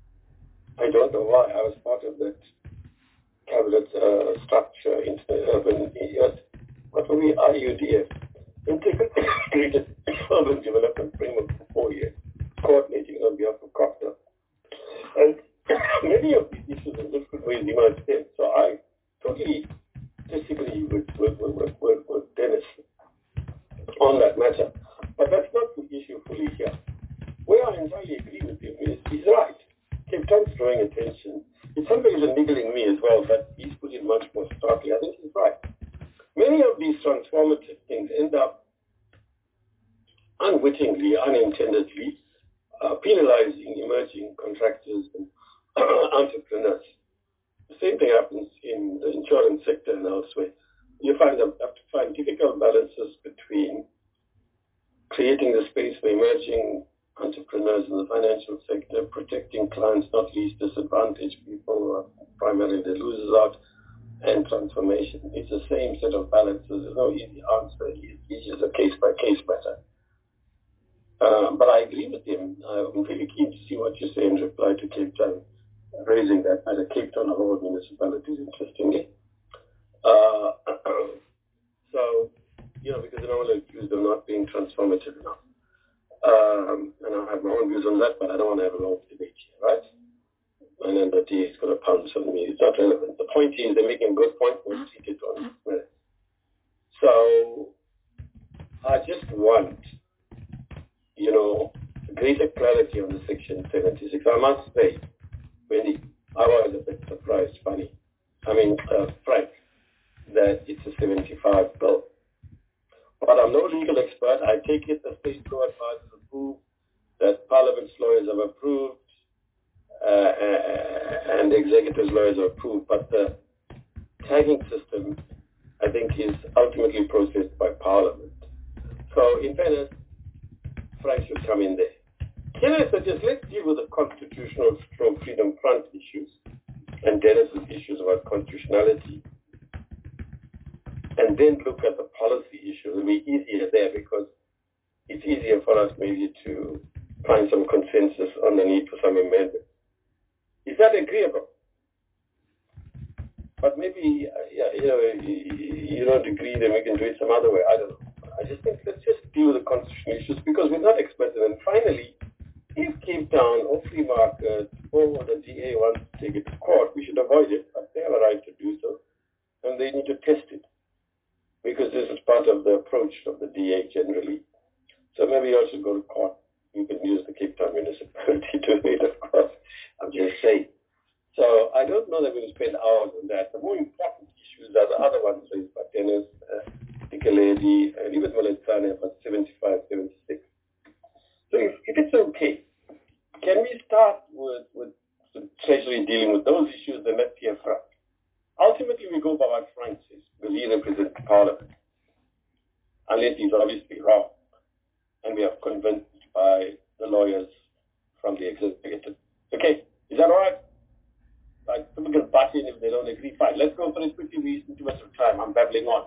Speaker 6: I don't know why. I was part of that cabinet uh, structure in urban areas. What were we? I U D F, Integrated Urban Development Framework for four years, coordinating on behalf of C O P. fully here. Where I entirely agree with him is he's right. Cape Town's drawing attention. It's something that's niggling me as well, but he's put it much more starkly. I think he's right. Many of these transformative things end up unwittingly, unintendedly, uh, penalizing emerging contractors and entrepreneurs. The same thing happens in the insurance sector and elsewhere. You find that you have to find difficult balances between creating the space for emerging entrepreneurs in the financial sector, protecting clients, not least disadvantaged people who are primarily the losers out, and transformation. It's the same set of balances. There's no easy answer. It's just a case-by-case matter. Uh, but I agree with him. I'm really keen to see what you say in reply to Cape Town, raising that matter. Cape Town of all municipalities, interestingly. Uh, so, you know, because I don't want to accuse them of not being transformative enough. Um, and I have my own views on that, but I don't want to have a long debate here, right? And then the D A is going to pounce on me. It's not relevant. The point is they're making a good point. We'll treat it on minutes. So I just want, you know, greater clarity on the Section seventy-six. I must say, Wendy, I was a bit surprised, funny. I mean, uh, frank, that it's a seventy-five bill. But I'm no legal expert. I take it the State Law Advisors approved, that Parliament's lawyers have approved, uh, and the Executive's lawyers have approved. But the tagging system, I think, is ultimately processed by Parliament. So, in fairness, Frank should come in there. Can I suggest, let's deal with the constitutional stroke freedom front issues and Dennis's issues about constitutionality, and then look at the policy issues. It'll be easier there because it's easier for us maybe to find some consensus on the need for some amendments. Is that agreeable? But maybe, uh, yeah, you know, you don't agree, then we can do it some other way. I don't know. I just think let's just deal with the constitutional issues because we're not experts. And finally, if Cape Town or Free Market or the D A wants to take it to court, we should avoid it, but they have a right to do so, and they need to test it because this is part of the approach of the D A generally. So maybe you should go to court. You can use the Cape Town municipality to do it, of course. I'm just saying. So I don't know that we're going to spend hours on that. The more important issues are the other ones raised by Dennis, uh, Lady, and even Moletsane about seventy-five, seventy-six. So if, if it's okay, can we start with, with the Treasury dealing with those issues and let's hear Frank? Ultimately, we go by what Frank says, because he represents Parliament, unless he's obviously wrong. And we are convinced by the lawyers from the executive. Okay, is that all right? Like, people can butt in if they don't agree. Fine, let's go for it quickly. We spend too much of time. I'm babbling on.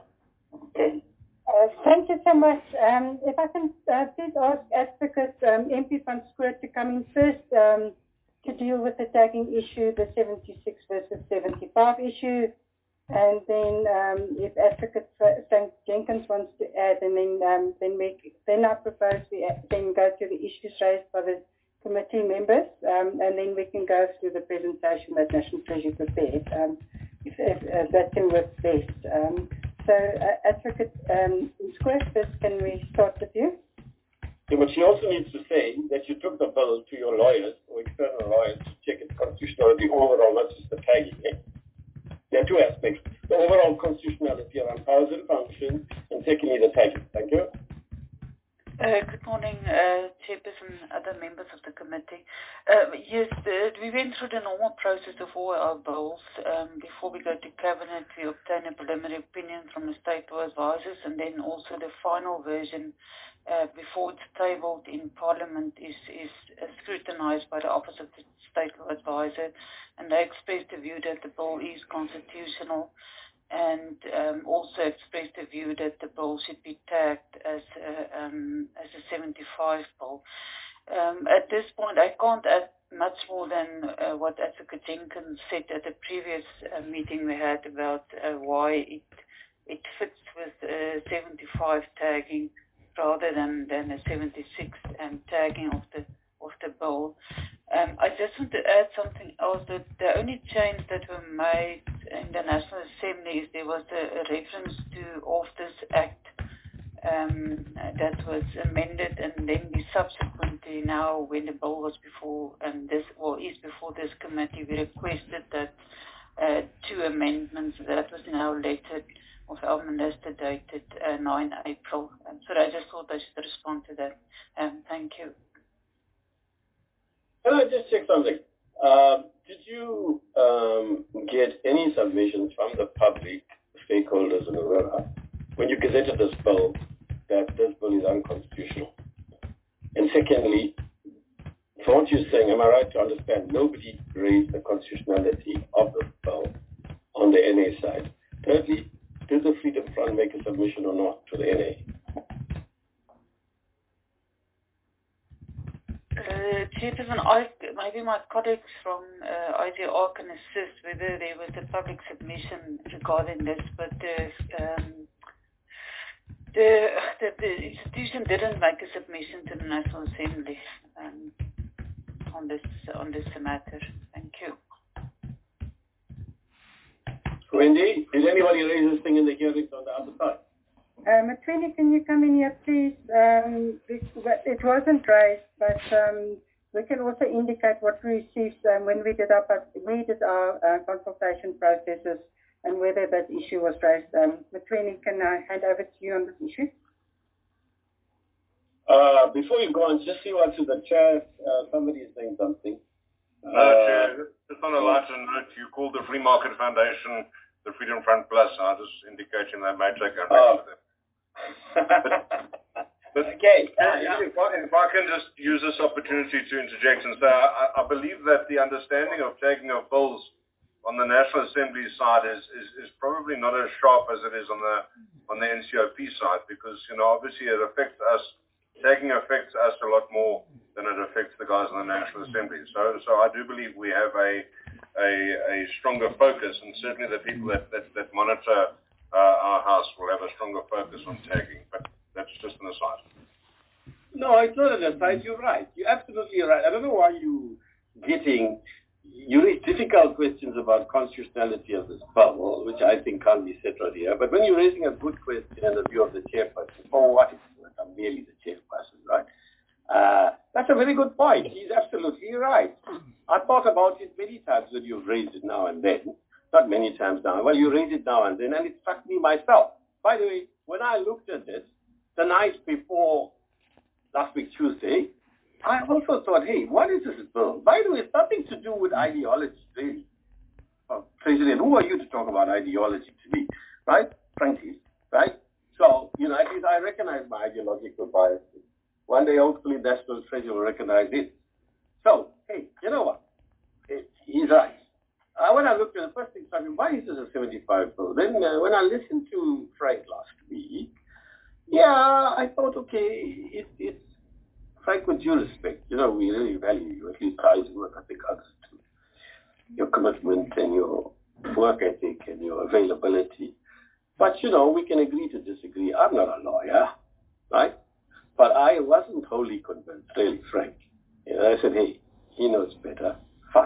Speaker 3: Uh, thank you so much. Um, if I can uh, please ask Advocate um, M P van Schoot to come in first um, to deal with the tagging issue, the seventy-six versus seventy-five issue, and then um, if Advocate Frank Jenkins wants to add, and then um, then make then I propose we then go to the issues raised by the committee members, um, and then we can go through the presentation that National Treasury prepared. Um, if, if uh, that can work best. Um, So, uh, Advocate um, Schoot, first, can we start with you?
Speaker 6: Yeah, but she also needs to say that you took the bill to your lawyers or external lawyers to check its constitutionality overall, not just the tagging. Eh? There are two aspects. The overall constitutionality around powers and functions, and secondly, the tagging. Thank you.
Speaker 10: Uh, good morning, uh, Chairperson and other members of the committee. Uh, yes, the, we went through the normal process of all our bills. Um, before we go to Cabinet, we obtain a preliminary opinion from the State Law Advisors, and then also the final version, uh, before it's tabled in Parliament, is, is uh, scrutinized by the Office of the State Law Advisor, and they expressed the view that the bill is constitutional, and um, also expressed the view that the bill should be tagged as a, um, as a seventy-five bill. Um, at this point, I can't add much more than uh, what Advocate Jenkins said at the previous uh, meeting we had about uh, why it it fits with uh, seventy-five tagging rather than, than a seventy-six um, tagging of the of the bill. Um, I just want to add something else, that the only change that were made in the National Assembly is there was a, a reference to of this Act um, that was amended, and then we subsequently now, when the bill was before um, this, or is before this committee, we requested that uh, two amendments that was now dated, of our minister dated uh, nine April. Um, so I just thought I should respond to that. Um, thank you.
Speaker 6: Can I just check something? Um, did you um, get any submissions from the public stakeholders in Aurora when you gazetted this bill that this bill is unconstitutional? And secondly, from what you're saying, am I right to understand nobody raised the constitutionality of the bill on the N A side? Thirdly, did the Freedom Front make a submission or not to the N A?
Speaker 10: Uh, Chairperson, I, maybe my colleagues from uh, I D R can assist whether there was a public submission regarding this, but the, um, the, the, the institution didn't make a submission to the National Assembly um, on this on this matter. Thank you.
Speaker 6: Wendy, did anybody raise this thing in the hearings on the other side?
Speaker 3: Um, Attorney, can you come in here, please? Um, it, it wasn't raised, but um, we can also indicate what we received um, when we did our, we did our uh, consultation processes and whether that issue was raised. Um, Attorney, can I hand over to you on this issue?
Speaker 6: Uh, before you go on, just see what's to the chair. Uh, somebody is saying something.
Speaker 7: No,
Speaker 6: uh,
Speaker 7: Chair, just on a lighter note, you called the Free Market Foundation the Freedom Front Plus. I was just indicating that may take a
Speaker 6: oh.
Speaker 7: with it. but, but
Speaker 6: okay.
Speaker 7: Uh, yeah. if, I, if I can just use this opportunity to interject and say, I, I believe that the understanding of tagging of bills on the National Assembly side is, is, is probably not as sharp as it is on the on the N C O P side, because you know obviously it affects us. Tagging affects us a lot more than it affects the guys in the National Assembly. So, so I do believe we have a a, a stronger focus, and certainly the people that that, that monitor uh, our house will have a stronger focus on tagging. But that's just an aside.
Speaker 6: No, it's not an aside. You're right. You're absolutely right. I don't know why you getting you raise difficult questions about constitutionality of this bill, which I think can't be settled here. But when you're raising a good question in the view of the chairperson, for what it's worth, I'm merely the chairperson, right? Uh, that's a very good point. He's absolutely right. I thought about it many times when you've raised it now and then. Not many times now. Well, you raise it now and then, and it struck me myself. By the way, when I looked at this the night before last week, Tuesday, I also thought, hey, what is this bill? By the way, it's nothing to do with ideology, really. Oh, President, who are you to talk about ideology to me, right? Frankly, right? So, you know, at least I recognize my ideological biases. One day, hopefully, National Treasury will recognize it. So, hey, you know what? He's right. Uh, when I looked at the first thing, I mean, why is this a seventy-five bill? Then uh, when I listened to Frank last week, yeah, I thought, okay, it, it's Frank, with due respect, you know, we really value you, at least I do, and I think others too. Your commitment and your work ethic and your availability. But, you know, we can agree to disagree. I'm not a lawyer, right? But I wasn't wholly convinced, really, Frank. You know, I said, hey, he knows better. Fine.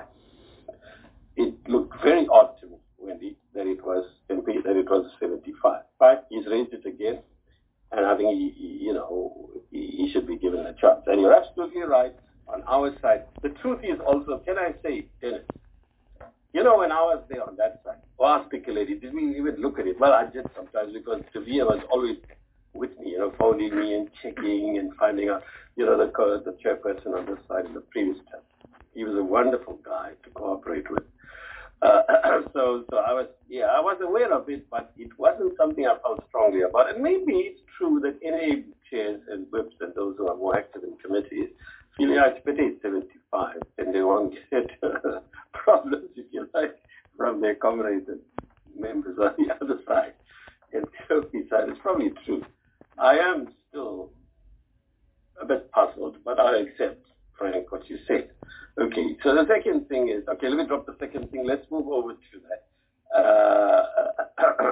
Speaker 6: It looked very odd to me, Wendy, that it was that it was seventy-five. Right? He's raised it again, and I think he, he, you know he, he should be given a chance. And you're absolutely right on our side. The truth is also, can I say, Dennis? You know, when I was there on that side, or I speculated, did we even look at it? Well, I did sometimes because Tavia was always with me, you know, phoning me and checking and finding out, you know, the, the chairperson on this side in the previous term. He was a wonderful guy to cooperate with. Uh, so, so I was, yeah, I was aware of it, but it wasn't something I felt strongly about. And maybe it's true that N A chairs and whips and those who are more active in committees feel, yeah, it's better it's seventy-five, and they won't get uh, problems, if you like, from their comrades and members on the other side. And so side, it's probably true. I am still a bit puzzled, but I accept, Frank, what you said. Okay, so the second thing is, okay, let me drop the second thing. Let's move over to that. Uh,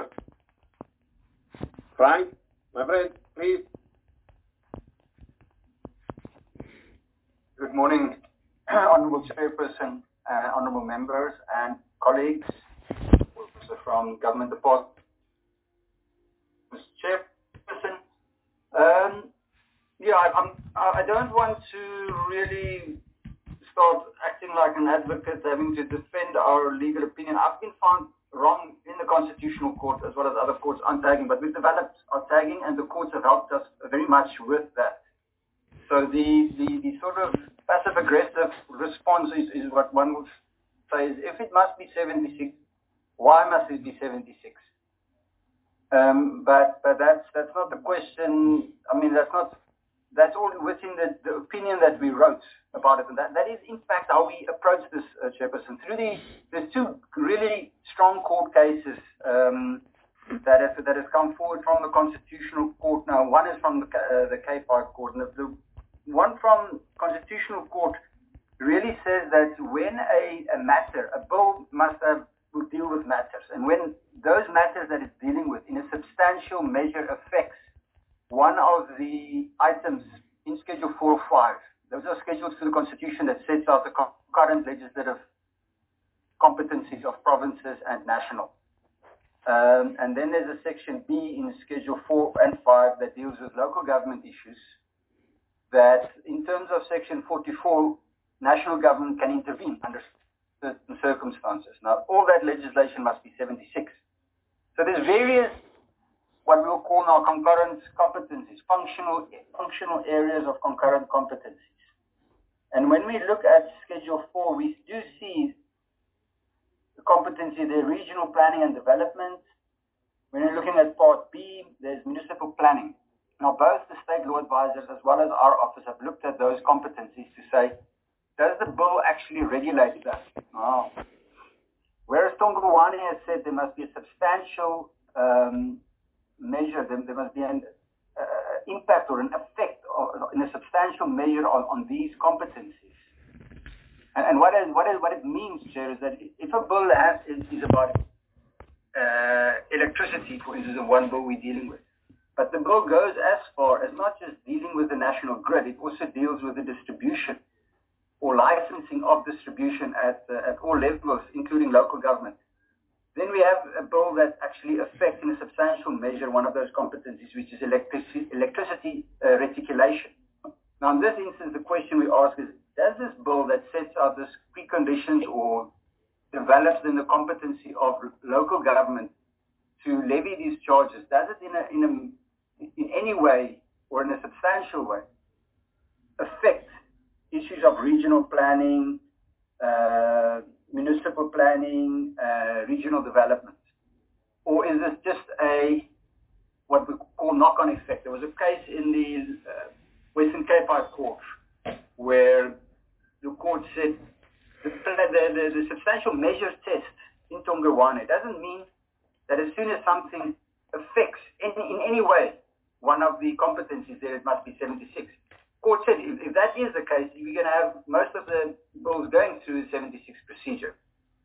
Speaker 6: Frank, my friend, please.
Speaker 11: Good morning, Honourable Chairperson, uh, Honourable Members and colleagues also from Government Department. Mister Chairperson, Um, yeah, I, I'm, I don't want to really start acting like an advocate, having to defend our legal opinion. I've been found wrong in the Constitutional Court as well as other courts on tagging, but we've developed our tagging and the courts have helped us very much with that. So the, the, the sort of passive-aggressive response is, is what one would say is, if it must be seventy-six, why must it be seventy-six? Um, but but that's that's not the question. I mean, that's not that's all within the, the opinion that we wrote about it, and that, that is in fact how we approach this, uh, Chairperson. Through the there's two really strong court cases um, that have that has come forward from the Constitutional Court. Now, one is from the uh, the Cape High Court, and the, the one from Constitutional Court really says that when a, a matter, a bill must have will deal with matters, and when those matters that it's dealing with in a substantial measure affects one of the items in Schedule four or five, those are schedules to the Constitution that sets out the current legislative competencies of provinces and national. Um, and then there's a Section B in Schedule four and five that deals with local government issues that, in terms of Section forty-four, national government can intervene under certain circumstances. Now, all that legislation must be seventy-six. So there's various, what we'll call now concurrent competencies, functional, functional areas of concurrent competencies. And when we look at Schedule four, we do see the competency, the regional planning and development. When you're looking at Part B, there's municipal planning. Now, both the state law advisors as well as our office have looked at those competencies to say, does the bill actually regulate that? Oh. Whereas Tongolwani has said there must be a substantial um, measure, there, there must be an uh, impact or an effect of, in a substantial measure on, on these competencies. And, and what, is, what, is, what it means, Chair, is that if a bill has, is, is about uh, electricity, for instance, the one bill we're dealing with, but the bill goes as far as not just dealing with the national grid, it also deals with the distribution or licensing of distribution at, uh, at all levels, including local government. Then we have a bill that actually affects in a substantial measure one of those competencies, which is electricity, electricity uh, reticulation. Now, in this instance, the question we ask is, does this bill that sets out this preconditions or develops in the competency of local government to levy these charges, does it in, a, in, a, in any way or in a substantial way affect issues of regional planning, uh, municipal planning, uh, regional development? Or is this just a, what we call knock-on effect? There was a case in the uh, Western Cape High Court where the court said the, the, the, the substantial measures test in Tongawana doesn't mean that as soon as something affects any, in any way one of the competencies there, it must be seventy-six. Court said if, if that is the case, you're going to have most of the bills going through the seventy-six procedure.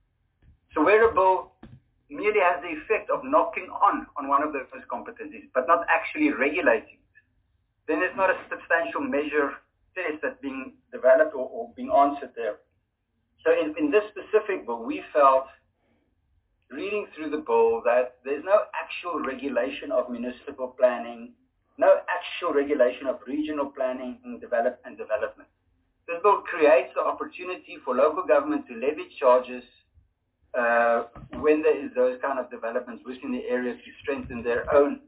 Speaker 11: So where a bill merely has the effect of knocking on on one of those competencies, but not actually regulating it, then it's not a substantial measure test that's being developed or, or being answered there. So in, in this specific bill, we felt, reading through the bill, that there's no actual regulation of municipal planning, no actual regulation of regional planning and, develop, and development. This bill creates the opportunity for local government to levy charges uh, when there is those kind of developments within the area to strengthen their own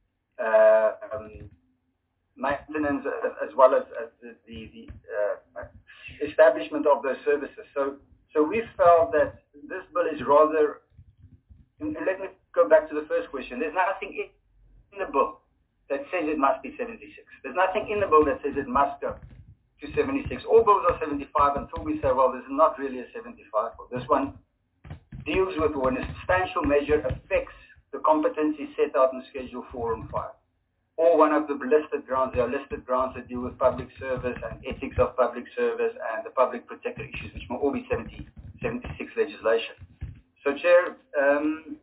Speaker 11: uh, um, maintenance as well as, as the, the, the uh, establishment of those services. So, so we felt that this bill is rather, and let me go back to the first question. There's nothing in the bill that says it must be seventy-six. There's nothing in the bill that says it must go to seventy-six. All bills are seventy-five until we say, well, this is not really a seventy-five bill. This one deals with when a substantial measure affects the competency set out in Schedule four and five. Or one of the listed grounds, there are listed grounds that deal with public service and ethics of public service and the public protector issues, which will all be seventy, seventy-six legislation. So, Chair, um,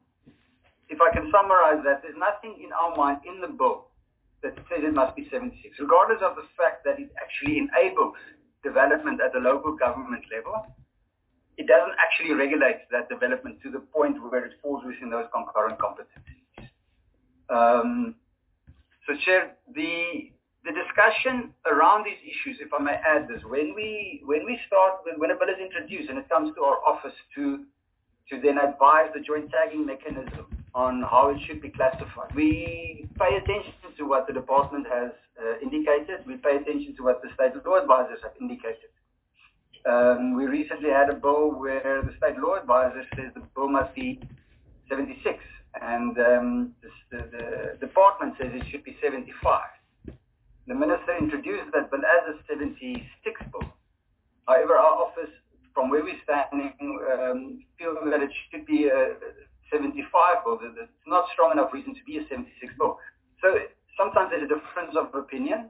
Speaker 11: if I can summarize that, there's nothing in our mind in the bill that says it must be seventy-six, regardless of the fact that it actually enables development at the local government level. It doesn't actually regulate that development to the point where it falls within those concurrent competencies. Um, So, Chair, the the discussion around these issues, if I may add this, when we when we start when a bill is introduced and it comes to our office to to then advise the joint tagging mechanism on how it should be classified, we pay attention to what the department has uh, indicated. We pay attention to what the state law advisors have indicated. Um, we recently had a bill where the state law advisor says the bill must be seventy-six, and um, the, the, the department says it should be seventy-five. The minister introduced that bill as a seventy-six bill. However, our office, from where we're standing, um, feel that it should be a seventy-five bill. It's not strong enough reason to be a seventy-six bill. So sometimes there's a difference of opinion.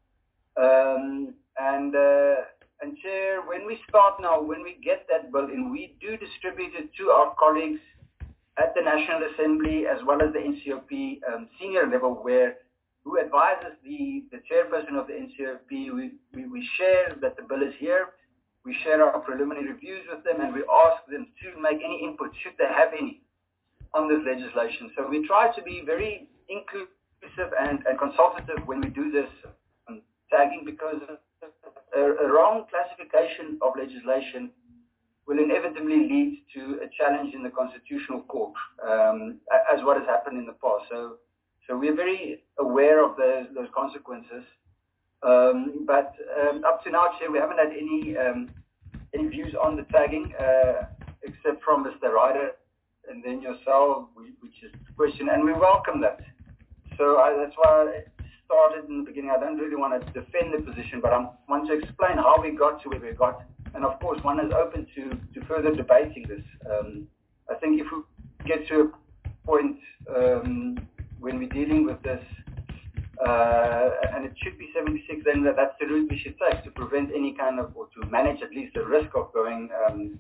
Speaker 11: Um, and, uh, and Chair, when we start now, when we get that bill in, we do distribute it to our colleagues at the National Assembly as well as the N C O P um, senior level, where who advises the, the chairperson of the N C O P. We, we, we share that the bill is here. We share our preliminary reviews with them, and we ask them to make any input, should they have any, on this legislation. So we try to be very inclusive and, and consultative when we do this um, tagging, because a, a wrong classification of legislation will inevitably lead to a challenge in the Constitutional Court, um, as what has happened in the past. So, so we're very aware of those, those consequences. Um, but um, up to now, Chair, we haven't had any um, any views on the tagging, uh, except from Mister Ryder and then yourself, which is the question, and we welcome that. So I, that's why I started in the beginning. I don't really want to defend the position, but I want to explain how we got to where we got. And of course, one is open to, to further debating this. Um, I think if we get to a point um, when we're dealing with this, uh, and it should be seventy-six, then that, that's the route we should take to prevent any kind of, or to manage at least the risk of going um,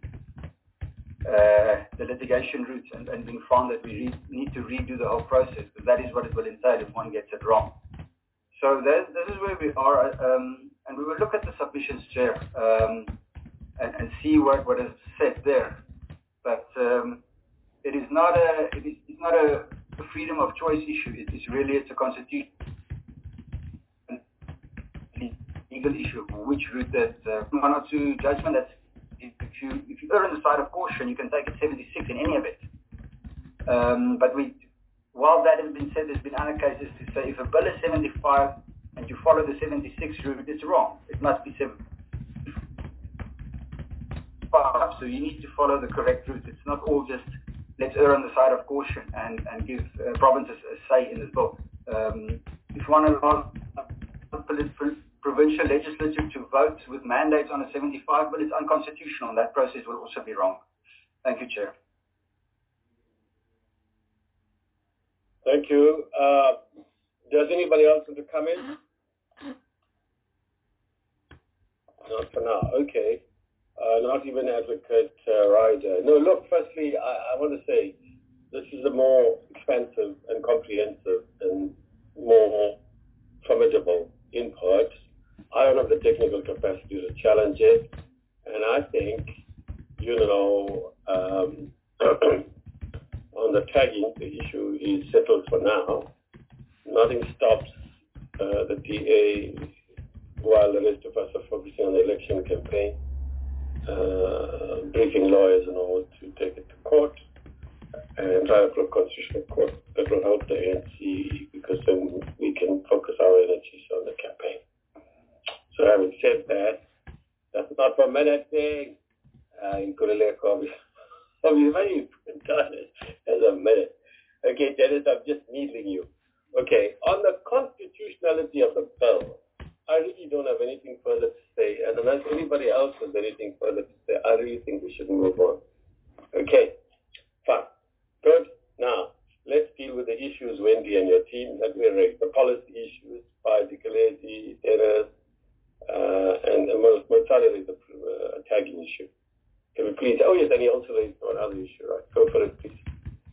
Speaker 11: uh, the litigation route and, and being found that we re- need to redo the whole process, because that is what it will entail if one gets it wrong. So this, this is where we are, um, and we will look at the submissions, Chair, um, and, and see what, what is said there. But um, it is not a it is it's not a, a freedom of choice issue. It is really it's a constitutional legal issue. Which route that uh, one or two judgment that if you if you err on the side of caution, you can take it seventy-six in any event. Um, but we, while that has been said, there's been other cases to say if a bill is seventy-five and you follow the seventy-six route, it's wrong. It must be seventy-five. So you need to follow the correct route. It's not all just let's err on the side of caution and, and give uh, provinces a say in this bill. Um, if one allows provincial legislature to vote with mandates on a seventy-five bill, it's unconstitutional, and that process will also be wrong. Thank you, Chair.
Speaker 6: Thank you. Uh, does anybody else want to come in? Not for now. Okay. Uh, not even Advocate uh, Ryder. No, look, firstly, I, I want to say this is a more expansive and comprehensive and more formidable input. I don't have the technical capacity to challenge it, and I think, you know, um, on the tagging, the issue is settled for now. Nothing stops uh, the D A while the rest of us are focusing on the election campaign. Uh, briefing lawyers and all to take it to court and try to put constitutional court that will help the A N C, because then we can focus our energies on the campaign. So having said that, that's not for a minute thing. In Kulileko, I'll be very done as a minute. Okay, Dennis, I'm just needling you. Okay, on the constitutionality of the bill, I really don't have anything further to say, and unless anybody else has anything further to say, I really think we should move on. Okay, fine, good. Now, let's deal with the issues, Wendy and your team, that we raised, the policy issues, particularly errors, uh, and Motala raised the uh, tagging issue. Can we please, oh yes, and he also raised one other issue, right? Go for it, please.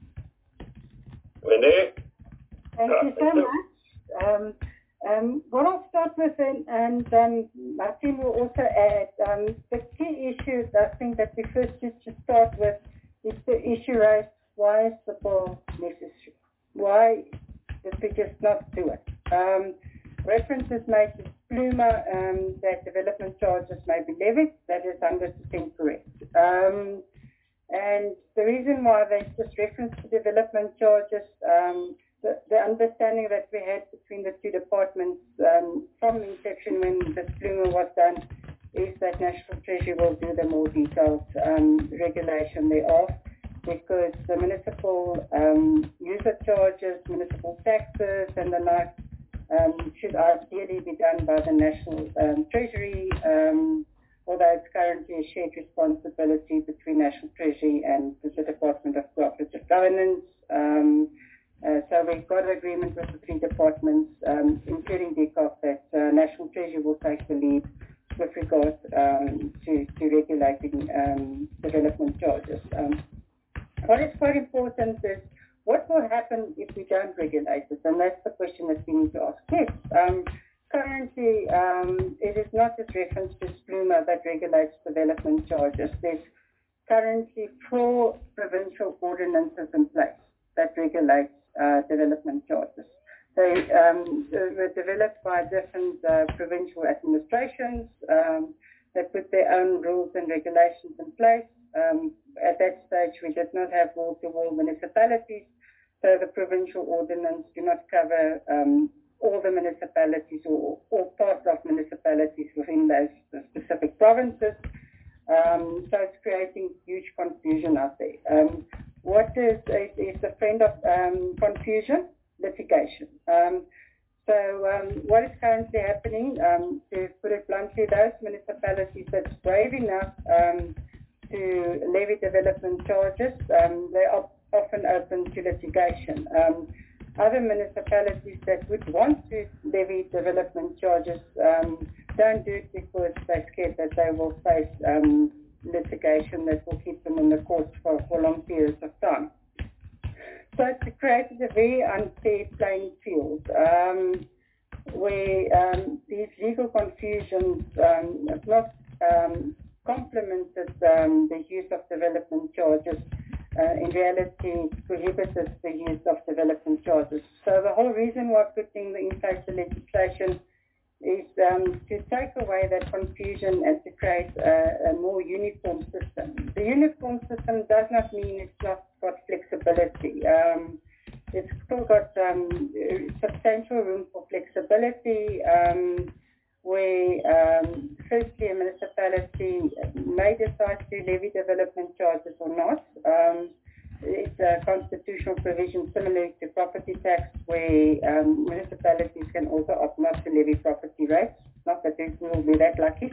Speaker 6: Wendy?
Speaker 3: Thank you so much. Um, Um, what I'll start with, and, and um, my team will also add, um, the key issues I think that we first need to start with is the issue raised, why is the bill necessary? Why did we just not do it? Um, reference is made to SPLUMA um, that development charges may be levied. That is one hundred percent correct. Um, and the reason why there's just reference to development charges, um, the, the understanding that we had between the two departments um, from inception when the SPLUMA was done is that National Treasury will do the more detailed um, regulation thereof, because the municipal um, user charges, municipal taxes and the like um, should ideally be done by the National um, Treasury, um, although it's currently a shared responsibility between National Treasury and the Department of Cooperative Governance. Um, uh, so we've got an agreement with the three departments, um, including D C O P, that uh, National Treasury will take the lead with regard um, to, to regulating um, development charges. Um, what is quite important is what will happen if we don't regulate it, and that's the question that we need to ask. Yes, um, currently um, it is not just reference to SPLUMA that regulates development charges. There's currently four provincial ordinances in place that regulate uh, development charges. They um, were developed by different uh, provincial administrations um, that put their own rules and regulations in place. Um, at that stage, we did not have wall-to-wall municipalities, so the provincial ordinance do not cover um, all the municipalities or all parts of municipalities within those specific provinces. Um, so it's creating huge confusion out there. Um, what is, is, is the friend of um, confusion? Litigation. Um, so um, what is currently happening, um, to put it bluntly, those municipalities that's brave enough um, to levy development charges, um, they are often open to litigation. Um, other municipalities that would want to levy development charges um, don't do it because they're scared that they will face um, litigation that will keep them in the courts for, for long periods of time. So it's created a very unfair playing field um, where um, these legal confusions um, have not um, complemented um, the use of development charges. Uh, in reality, it prohibited the use of development charges. So the whole reason why putting the in place the legislation is um, to take away that confusion and to create a, a more uniform system. The uniform system does not mean it's not got flexibility. Um, it's still got um, substantial room for flexibility, um, where um, firstly a municipality may decide to levy development charges or not. Um, It's a constitutional provision similar to property tax, where um, municipalities can also opt not to levy property rates. Not that they will be that lucky.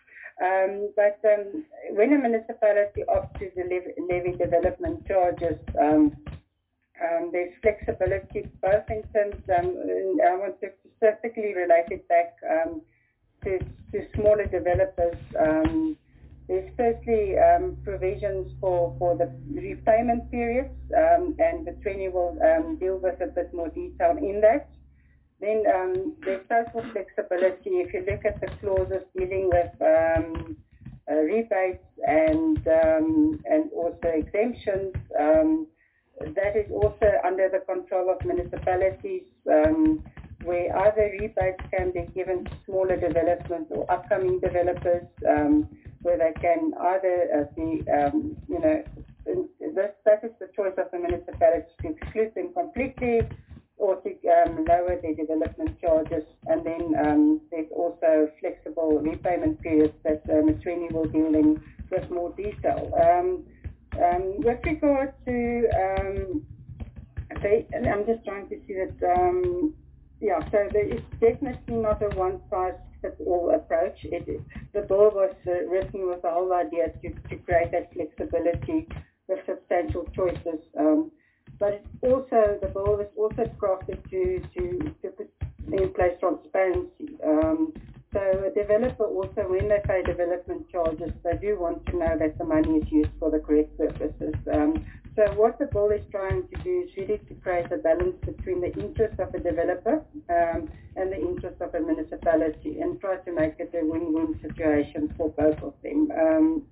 Speaker 3: um, but um, when a municipality opts to levy, levy development charges, um, um, there's flexibility both in terms, um, I want to specifically relate it back um, to, to smaller developers. Um, There's firstly um, provisions for, for the repayment periods, um, and the Treasury will um, deal with a bit more detail in that. Then um, there's total flexibility. If you look at the clauses dealing with um, uh, rebates and um, and also exemptions, um, that is also under the control of municipalities, um, where either rebates can be given to smaller developments or upcoming developers, um, where they can either uh, be, um, you know, this, that is the choice of the municipality to exclude them completely or to um, lower their development charges. And then um, there's also flexible repayment periods that uh, Matreni will deal in with more detail. Um, um, with regard to, um, they, and I'm just trying to see that, um, yeah, so there is definitely not a one-size-fits-all approach. It, the bill was uh, written with the whole idea to, to create that flexibility with substantial choices. Um, but it's also, the bill was also crafted to, to, to put in place transparency. Um, so a developer also, when they pay development charges, they do want to know that the money is used for the correct purposes. Um, So what the bill is trying to do is really to create a balance between the interest of a developer um, and the interest of a municipality, and try to make it a win-win situation for both of them. Um,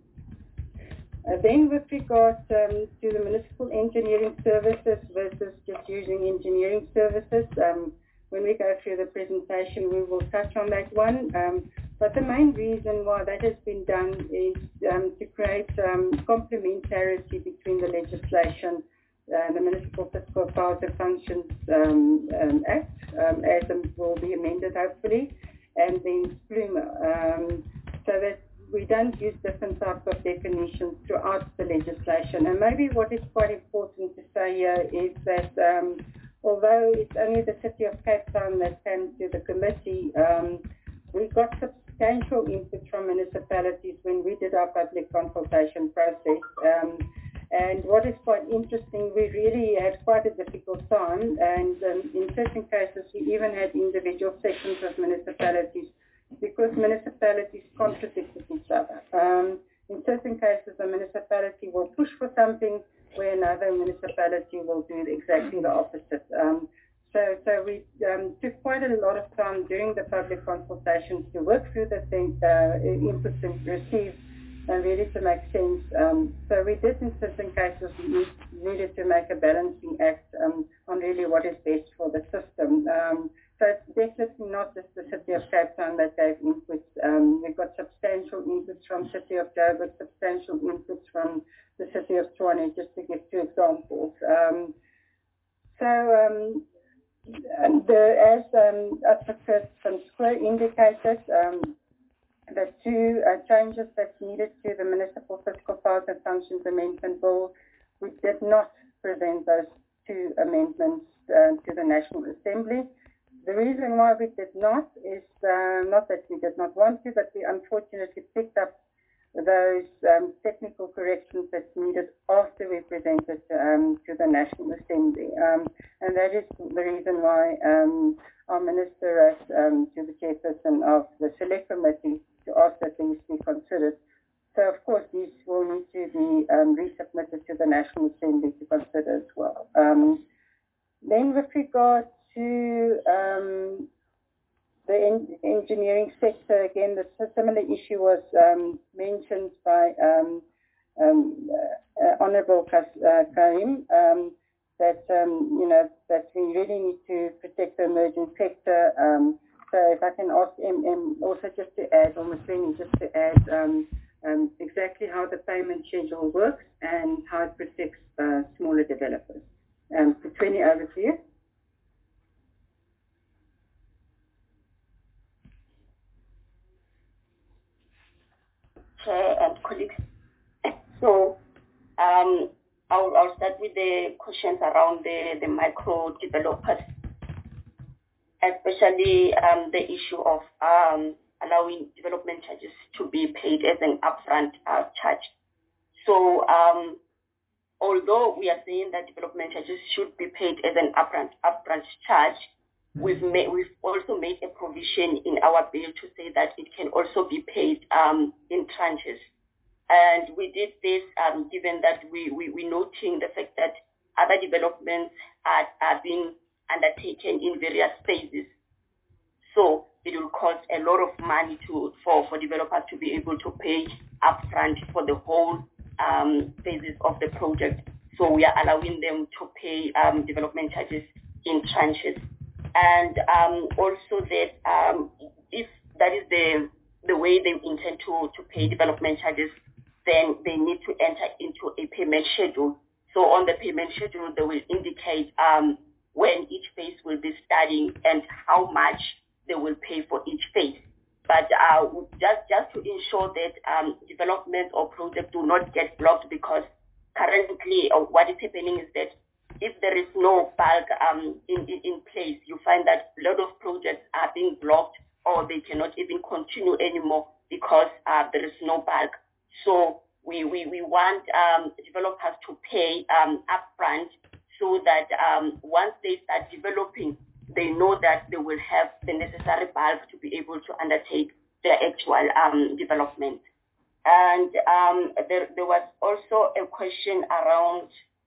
Speaker 3: uh, then with regard um, to the municipal engineering services versus just using engineering services, um, when we go through the presentation, we will touch on that one. Um, but the main reason why that has been done is um, to create um, complementarity between the legislation, uh, the Municipal Fiscal Powers and Functions um, um, Act, um, as it will be amended hopefully, and then SPLUMA, um, so that we don't use different types of definitions throughout the legislation. And maybe what is quite important to say here is that um, although it's only the City of Cape Town that came to the committee, um, we got substantial input from municipalities when we did our public consultation process. Um, and what is quite interesting, we really had quite a difficult time, and um, in certain cases we even had individual sessions with municipalities because municipalities contradicted each other. Um, in certain cases, a municipality will push for something where another municipality will do exactly the opposite. Um, so, so we um, took quite a lot of time during the public consultations to work through the thing, uh, inputs and received, and really to make sense. Um, so we did, in certain cases, we needed to make a balancing act um, on really what is best for the system. Um, So it's definitely not just the City of Cape Town that gave inputs. Um, we've got substantial inputs from City of Joburg, substantial inputs from the City of Tshwane, just to give two examples. Um, so um, and the, as um, Advocate van Schoor indicated, um, the two uh, changes that's needed to the Municipal Fiscal Powers and Functions Amendment Bill, we did not present those two amendments uh, to the National Assembly. The reason why we did not is uh, not that we did not want to, but we unfortunately picked up those um, technical corrections that's needed after we presented um, to the National Assembly. Um, and that is the reason why um, our Minister wrote um, to the chairperson of the Select Committee to ask that these be considered. So, of course, these will need to be um, resubmitted to the National Assembly to consider as well. Um, then with regard to um, the en engineering sector, again, the similar issue was um, mentioned by um, um, uh, Honourable uh, Karim, um, that, um, you know, that we really need to protect the emerging sector. Um, so if I can ask M M also just to add, or Masweni just to add um, um, exactly how the payment schedule works and how it protects uh, smaller developers. Um, Masweni, over to you.
Speaker 4: Chair and colleagues. So um, I'll, I'll start with the questions around the, the micro developers, especially um, the issue of um, allowing development charges to be paid as an upfront uh, charge. So um, although we are saying that development charges should be paid as an upfront, upfront charge, We've, made, we've also made a provision in our bill to say that it can also be paid um, in tranches. And we did this um, given that we, we, we're noting the fact that other developments are, are being undertaken in various phases. So it will cost a lot of money to, for, for developers to be able to pay upfront for the whole um, phases of the project. So we are allowing them to pay um, development charges in tranches. And um, also that um, if that is the the way they intend to, to pay development charges, then they need to enter into a payment schedule. So on the payment schedule, they will indicate um, when each phase will be starting and how much they will pay for each phase. But uh, just, just to ensure that um, development or projects do not get blocked, because currently uh, what is happening is that if there is no bulk um, in, in, in place, you find that a lot of projects are being blocked or they cannot even continue anymore because uh, there is no bulk. So we, we, we want um, developers to pay um, upfront so that um, once they start developing, they know that they will have the necessary bulk to be able to undertake their actual um, development. And um, there, there was also a question around,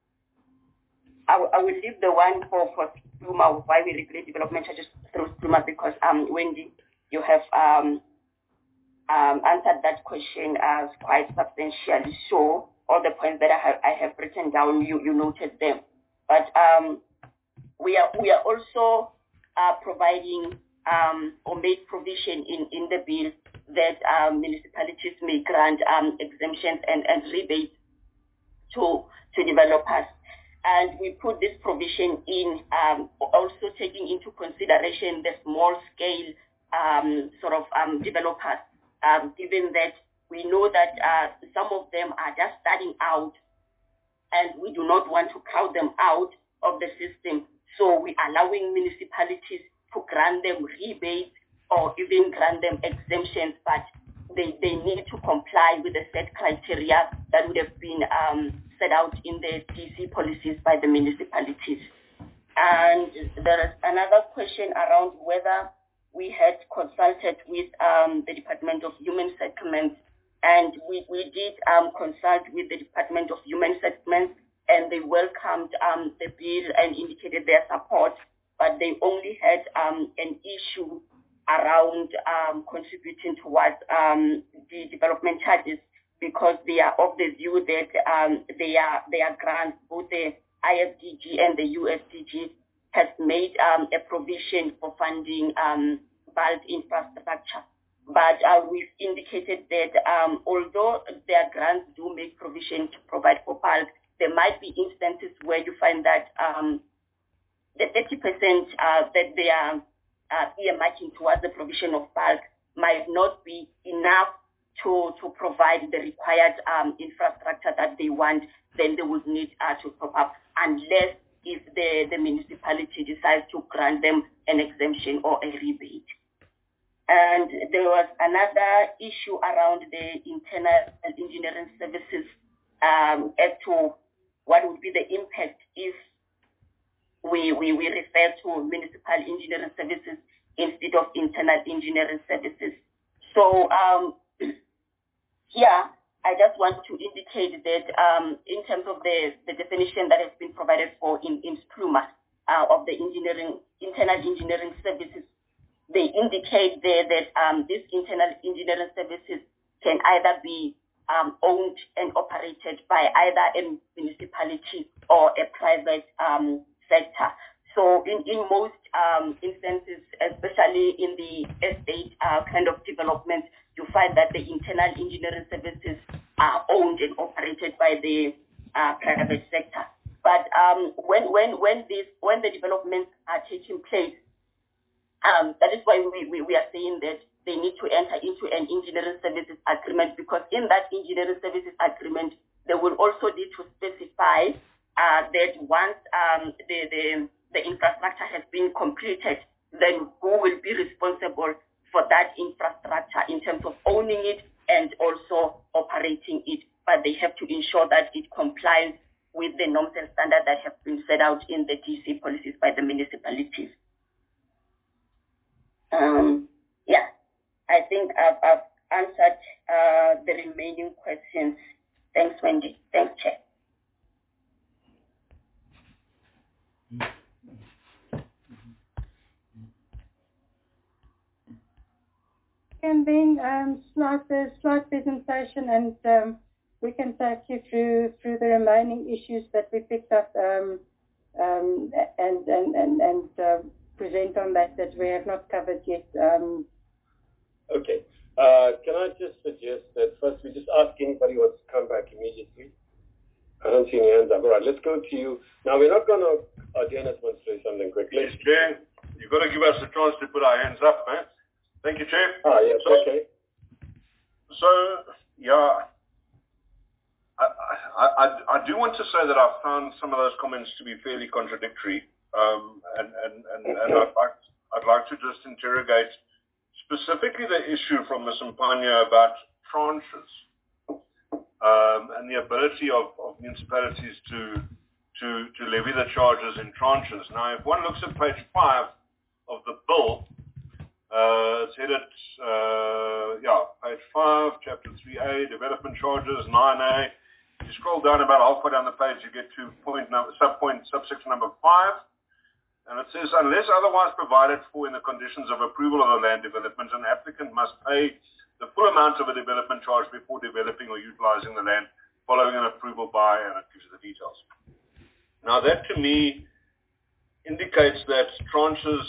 Speaker 4: I, I will leave the one for, for SPLUMA, why we regulate development charges through SPLUMA, because um, Wendy, you have um, um, answered that question as quite substantially. So all the points that I have, I have written down, you, you noted them. But um, we are we are also uh, providing um, or made provision in, in the bill that um, municipalities may grant um, exemptions and, and rebates to, to developers. And we put this provision in um, also taking into consideration the small-scale um, sort of um, developers, um, given that we know that uh, some of them are just starting out, and we do not want to count them out of the system. So we're allowing municipalities to grant them rebates or even grant them exemptions, but they, they need to comply with the set criteria that would have been um, set out in the D C policies by the municipalities. And there is another question around whether we had consulted with um, the Department of Human Settlements, and we, we did um, consult with the Department of Human Settlements, and they welcomed um, the bill and indicated their support, but they only had um, an issue around um, contributing towards um, the development charges, because they are of the view that um, they are, their grants, both the I F D G and the U S D G, has made um, a provision for funding um, bulk infrastructure. But uh, we've indicated that um, although their grants do make provision to provide for bulk, there might be instances where you find that um, the thirty percent uh, that they are uh, earmarking towards the provision of bulk might not be enough to, to provide the required um, infrastructure that they want. Then they would need uh, to top up, unless if the, the municipality decides to grant them an exemption or a rebate. And there was another issue around the internal engineering services um, as to what would be the impact if we, we, we refer to municipal engineering services instead of internal engineering services. So um, here, I just want to indicate that um, in terms of the, the definition that has been provided for in, in SPLUMA uh, of the engineering, internal engineering services, they indicate there that um, these internal engineering services can either be um, owned and operated by either a municipality or a private um, sector. So in, in most um, instances, especially in the estate uh, kind of development, you find that the internal engineering services are owned and operated by the uh, private sector. But um, when when when this when the developments are taking place, um, that is why we, we, we are saying that they need to enter into an engineering services agreement, because in that engineering services agreement, they will also need to specify uh, that once um, the, the the infrastructure has been completed, then who will be responsible for that infrastructure in terms of owning it and also operating it. But they have to ensure that it complies with the norms and standards that have been set out in the D C policies by the municipalities. Um, yeah, I think I've, I've answered uh, the remaining questions. Thanks, Wendy. Thanks, Chair.
Speaker 3: And then um, slide the slide presentation, and um, we can take you through through the remaining issues that we picked up um, um, and and and, and uh, present on that that we have not covered yet. Um,
Speaker 6: okay. Uh, can I just suggest that first we just ask anybody who wants to come back immediately? I don't see any hands up. All right, let's go to you. Now, we're not going to, uh, Dennis wants to say something quickly.
Speaker 7: Yes, Chair. You've got to give us a chance to put our hands up, man. Thank you, Chair.
Speaker 6: Ah, yes,
Speaker 7: so,
Speaker 6: okay.
Speaker 7: So, yeah, I, I, I, I do want to say that I found some of those comments to be fairly contradictory, um, and, and, and, and I'd, like, I'd like to just interrogate specifically the issue from Miz Mpanya about tranches um, and the ability of, of municipalities to, to, to levy the charges in tranches. Now, if one looks at page five of the bill, Uh, it's headed, uh, yeah, page five, chapter three A, development charges, nine A. You scroll down about halfway down the page, you get to point number, subpoint, subsection number five. And it says, unless otherwise provided for in the conditions of approval of the land development, an applicant must pay the full amount of a development charge before developing or utilizing the land, following an approval by, and it gives you the details. Now that to me indicates that tranches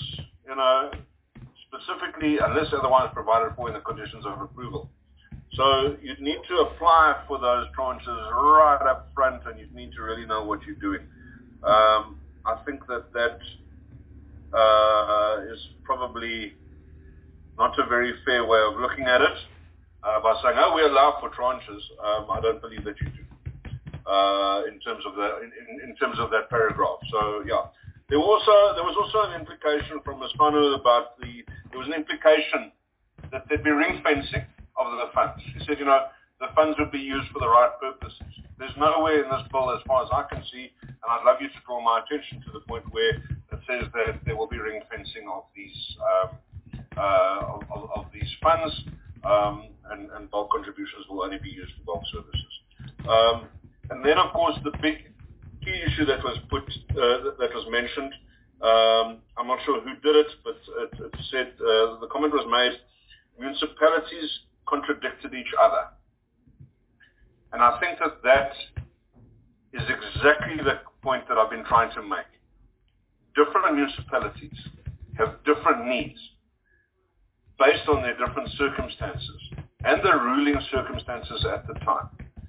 Speaker 7: you know, specifically unless otherwise provided for in the conditions of approval. So you need to apply for those tranches right up front, and you need to really know what you're doing. Um, I think that that uh, is probably not a very fair way of looking at it. Uh, by saying, oh, we allow for tranches, um, I don't believe that you do. Uh, in terms of that, in, in terms of that paragraph. So yeah, there was also there was also an implication from Miz Manu about the there was an implication that there'd be ring fencing of the funds. She said, you know, the funds would be used for the right purposes. There's nowhere in this bill, as far as I can see, and I'd love you to draw my attention to the point where it says that there will be ring fencing of these um, uh, of, of, of these funds, um, and, and bulk contributions will only be used for bulk services. Um, And then, of course, the big key issue that was put, uh, that was mentioned, um, I'm not sure who did it, but it, it said, uh, the comment was made, municipalities contradicted each other. And I think that that is exactly the point that I've been trying to make. Different municipalities have different needs based on their different circumstances and the ruling circumstances at the time.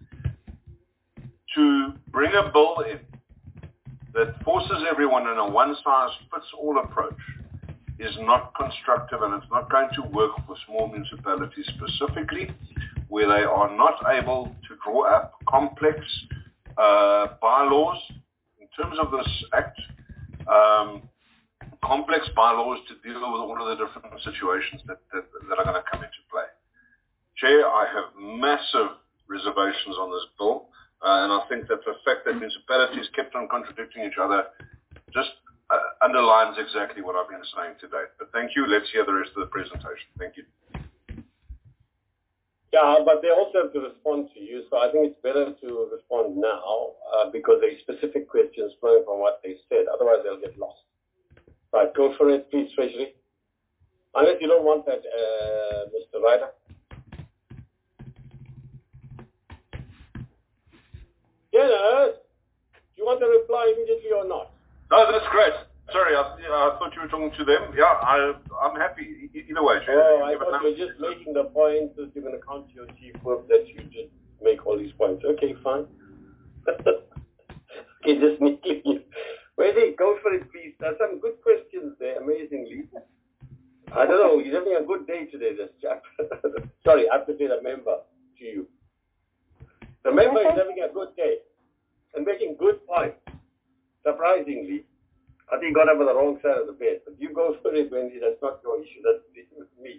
Speaker 7: To bring a bill in that forces everyone in a one-size-fits-all approach is not constructive, and it's not going to work for small municipalities specifically, where they are not able to draw up complex uh, bylaws in terms of this act, um, complex bylaws to deal with all of the different situations that, that, that are going to come into play. Chair, I have massive reservations on this bill. Uh, and I think that the fact that municipalities kept on contradicting each other just uh, underlines exactly what I've been saying today. But thank you. Let's hear the rest of the presentation. Thank you.
Speaker 6: Yeah, but they also have to respond to you, so I think it's better to respond now uh, because there are specific questions flowing from what they said. Otherwise, they'll get lost. Right, go for it, please, Treasury. Unless you don't want that, uh, Mister Ryder. Dennis, do you want to reply immediately or not?
Speaker 7: No, that's great. Sorry, I, I thought you were talking to them. Yeah, I, I'm happy. Either way.
Speaker 6: Oh, I thought you were just making the point that you're going to count your chief whip that you did make all these points. Okay, fine. Okay, just making it. Ready? Go for it, please. There's some good questions there, amazingly. I don't know, he's having a good day today, this chap. Sorry, I have to say the member to you. The member is having a good day and making good points. Surprisingly, I think he got up on the wrong side of the bed. But you go for it, Wendy. That's not your issue. That's with me.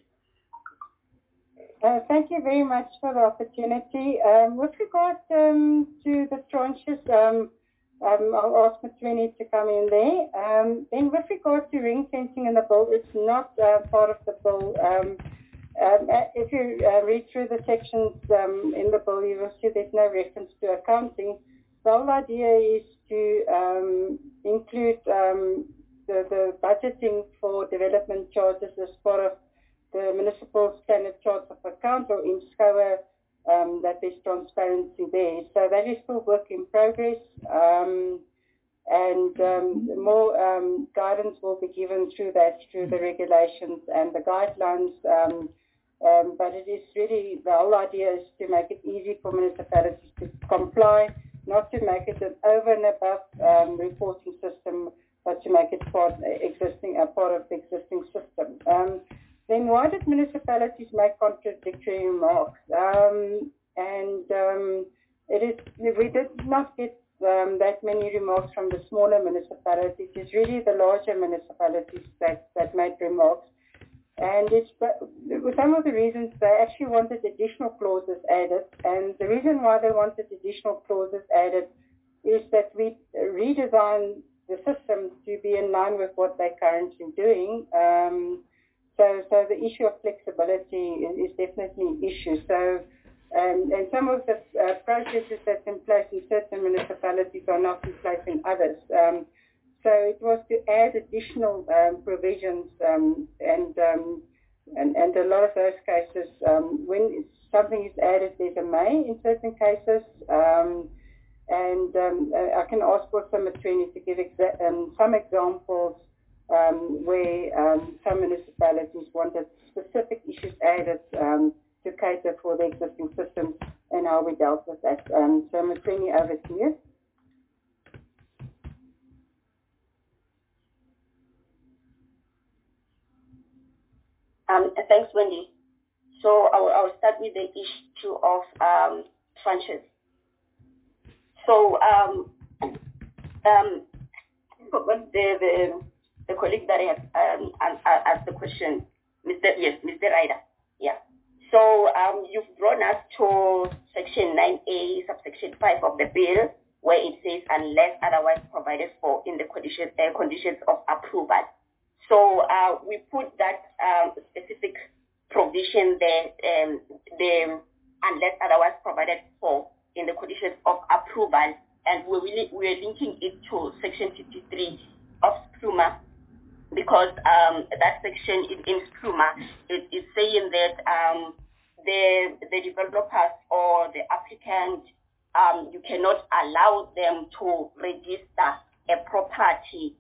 Speaker 3: Uh, thank you very much for the opportunity. Um, with regard um, to the tranches, um, um, I'll ask Mthweni to come in there. Um, then with regard to ring fencing in the bill, it's not uh, part of the bill. Um, Um, if you uh, read through the sections um, in the bill, you will see there's no reference to accounting. The whole idea is to um, include um, the, the budgeting for development charges as part of the Municipal Standard Charts of Account, or in SCOA, um, that there's transparency there. So that is still work in progress, um, and um, more um, guidance will be given through that, through the regulations and the guidelines. Um, Um, but it is really, the whole idea is to make it easy for municipalities to comply, not to make it an over and above um, reporting system, but to make it part existing, a part of the existing system. Um, then why did municipalities make contradictory remarks? Um, and um, it is, we did not get um, that many remarks from the smaller municipalities. It's really the larger municipalities that, that made remarks. And it's, with some of the reasons, they actually wanted additional clauses added. And the reason why they wanted additional clauses added is that we redesigned the system to be in line with what they're currently doing. Um, so, so the issue of flexibility is, is definitely an issue. So, um, and some of the uh, processes that's in place in certain municipalities are not in place in others. Um, So it was to add additional um, provisions, um, and, um, and and a lot of those cases, um, when something is added, there's a may in certain cases, um, and um, I can ask for some Mthweni to give exa um, some examples um, where um, some municipalities wanted specific issues added um, to cater for the existing systems and how we dealt with that. Um, so I'm turning over to you.
Speaker 4: Um, thanks, Wendy. So I'll, I'll start with the issue of um, tranches. So um, um, the, the, the colleague that has um, asked the question, Mister Yes, Mister Ryder. Yeah. So um, you've drawn us to section nine A, subsection five of the bill, where it says unless otherwise provided for in the conditions, uh, conditions of approval. So uh, we put that um, specific provision there, um, the unless otherwise provided for in the conditions of approval, and we really, we are linking it to section fifty-three of SCLUMA, because um, that section in, in SCLUMA is, is saying that um, the the developers or the applicant, um, you cannot allow them to register a property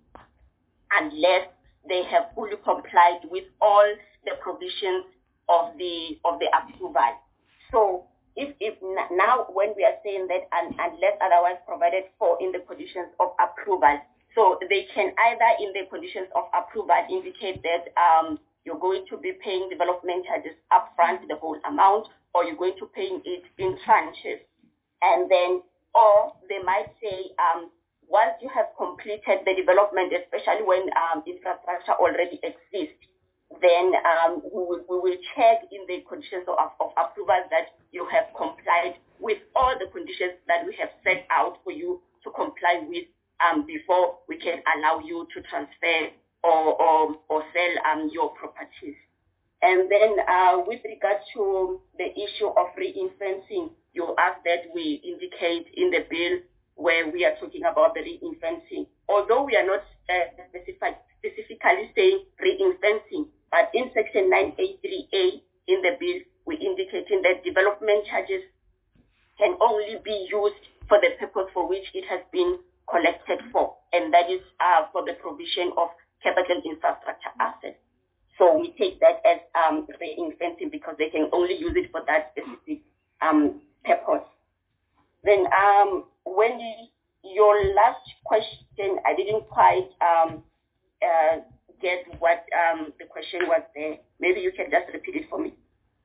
Speaker 4: unless they have fully complied with all the provisions of the of the approval. So if if now when we are saying that un, unless otherwise provided for in the conditions of approval, so they can either in the conditions of approval indicate that um, you're going to be paying development charges upfront, the whole amount, or you're going to paying it in tranches, and then or they might say um, once you have completed the development, especially when um, infrastructure already exists, then um, we, will, we will check in the conditions of, of approval that you have complied with all the conditions that we have set out for you to comply with um, before we can allow you to transfer or, or, or sell um, your properties. And then uh, with regard to the issue of ring-fencing, you asked that we indicate in the bill where we are talking about the ring-fencing. Although we are not uh, specific, specifically saying ring-fencing, but in section nine A three A in the bill, we're indicating that development charges can only be used for the purpose for which it has been collected for, and that is uh, for the provision of capital infrastructure assets. So we take that as um, ring-fencing because they can only use it for that specific um, purpose. Then um, Wendy, your last question, I didn't quite um, uh, get what um, the question was there. Maybe you can just repeat it for me.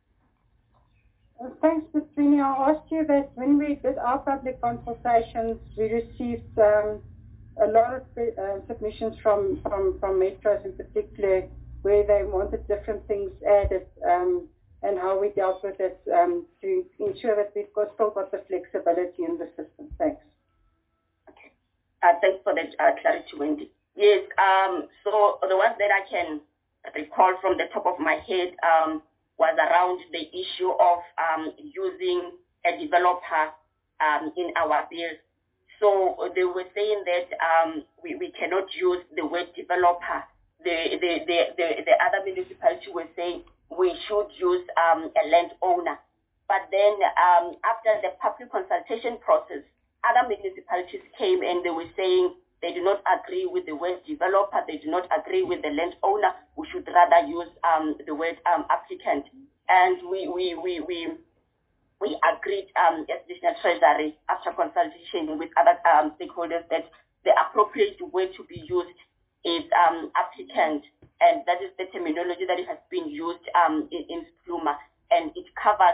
Speaker 3: Uh, thanks, Miz Trini. I asked you that when we did our public consultations, we received um, a lot of uh, submissions from, from, from metros in particular, where they wanted different things added um, and how we dealt with it um, to ensure that we've got, still got the flexibility in the system. Thanks.
Speaker 4: Okay. Uh, thanks for the uh, clarity, Wendy. Yes, um, so the ones that I can recall from the top of my head um, was around the issue of um, using a developer um, in our bills. So they were saying that um, we, we cannot use the word developer. The, the, the, the, the other municipality were saying we should use um, a landowner. But then um, after the public consultation process, other municipalities came and they were saying they do not agree with the word developer, they do not agree with the landowner, we should rather use um, the word um, applicant. And we, we, we, we, we agreed um, as National Treasury after consultation with other um, stakeholders that the appropriate word to be used is um, applicant, and that is the terminology that has been used um, in, in SCLUMA, and it covers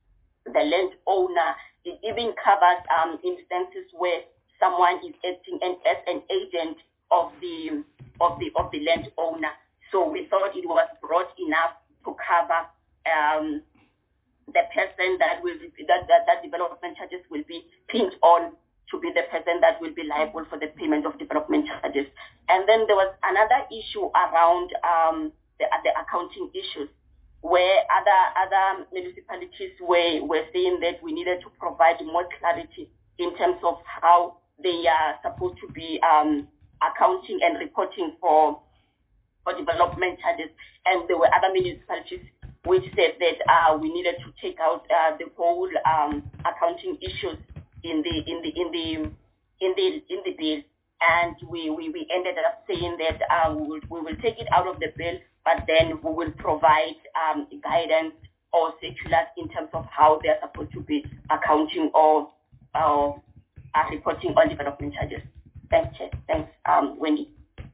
Speaker 4: the landowner. It even covers um, instances where someone is acting and as an agent of the of the of the landowner. So we thought it was broad enough to cover um, the person that will be, that, that that development charges will be pinned on to be the person that will be liable for the payment of development charges. And then there was another issue around um, the, the accounting issues, where other other municipalities were, were saying that we needed to provide more clarity in terms of how they are supposed to be um, accounting and reporting for for development charges. And there were other municipalities which said that uh, we needed to take out uh, the whole um, accounting issues in the in the in the in the in the bill. and we, we, we ended up saying that uh, we, will, we will take it out of the bill, but then we will provide um, guidance or circulars in terms of how they're supposed to be accounting or uh, uh, reporting on development charges. Thanks, Chair. Thanks, um, Wendy.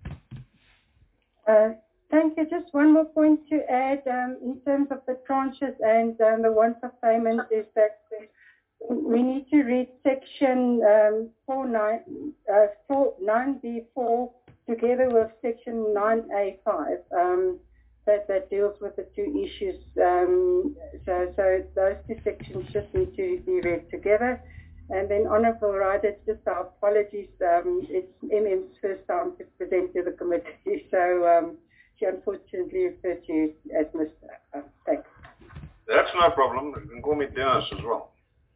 Speaker 3: Uh, thank you. Just one more point to add um, in terms of the tranches and um, the once-off payment is that we need to read section um, four nine B four together with section nine A five um, that, that deals with the two issues. Um, so, so those two sections just need to be read together. And then, Honourable Rider, just our apologies. Um, it's M M's first time to present to the committee, so um, she unfortunately referred to you as Mister Uh, thanks.
Speaker 7: That's no problem. You can call me Dennis as well.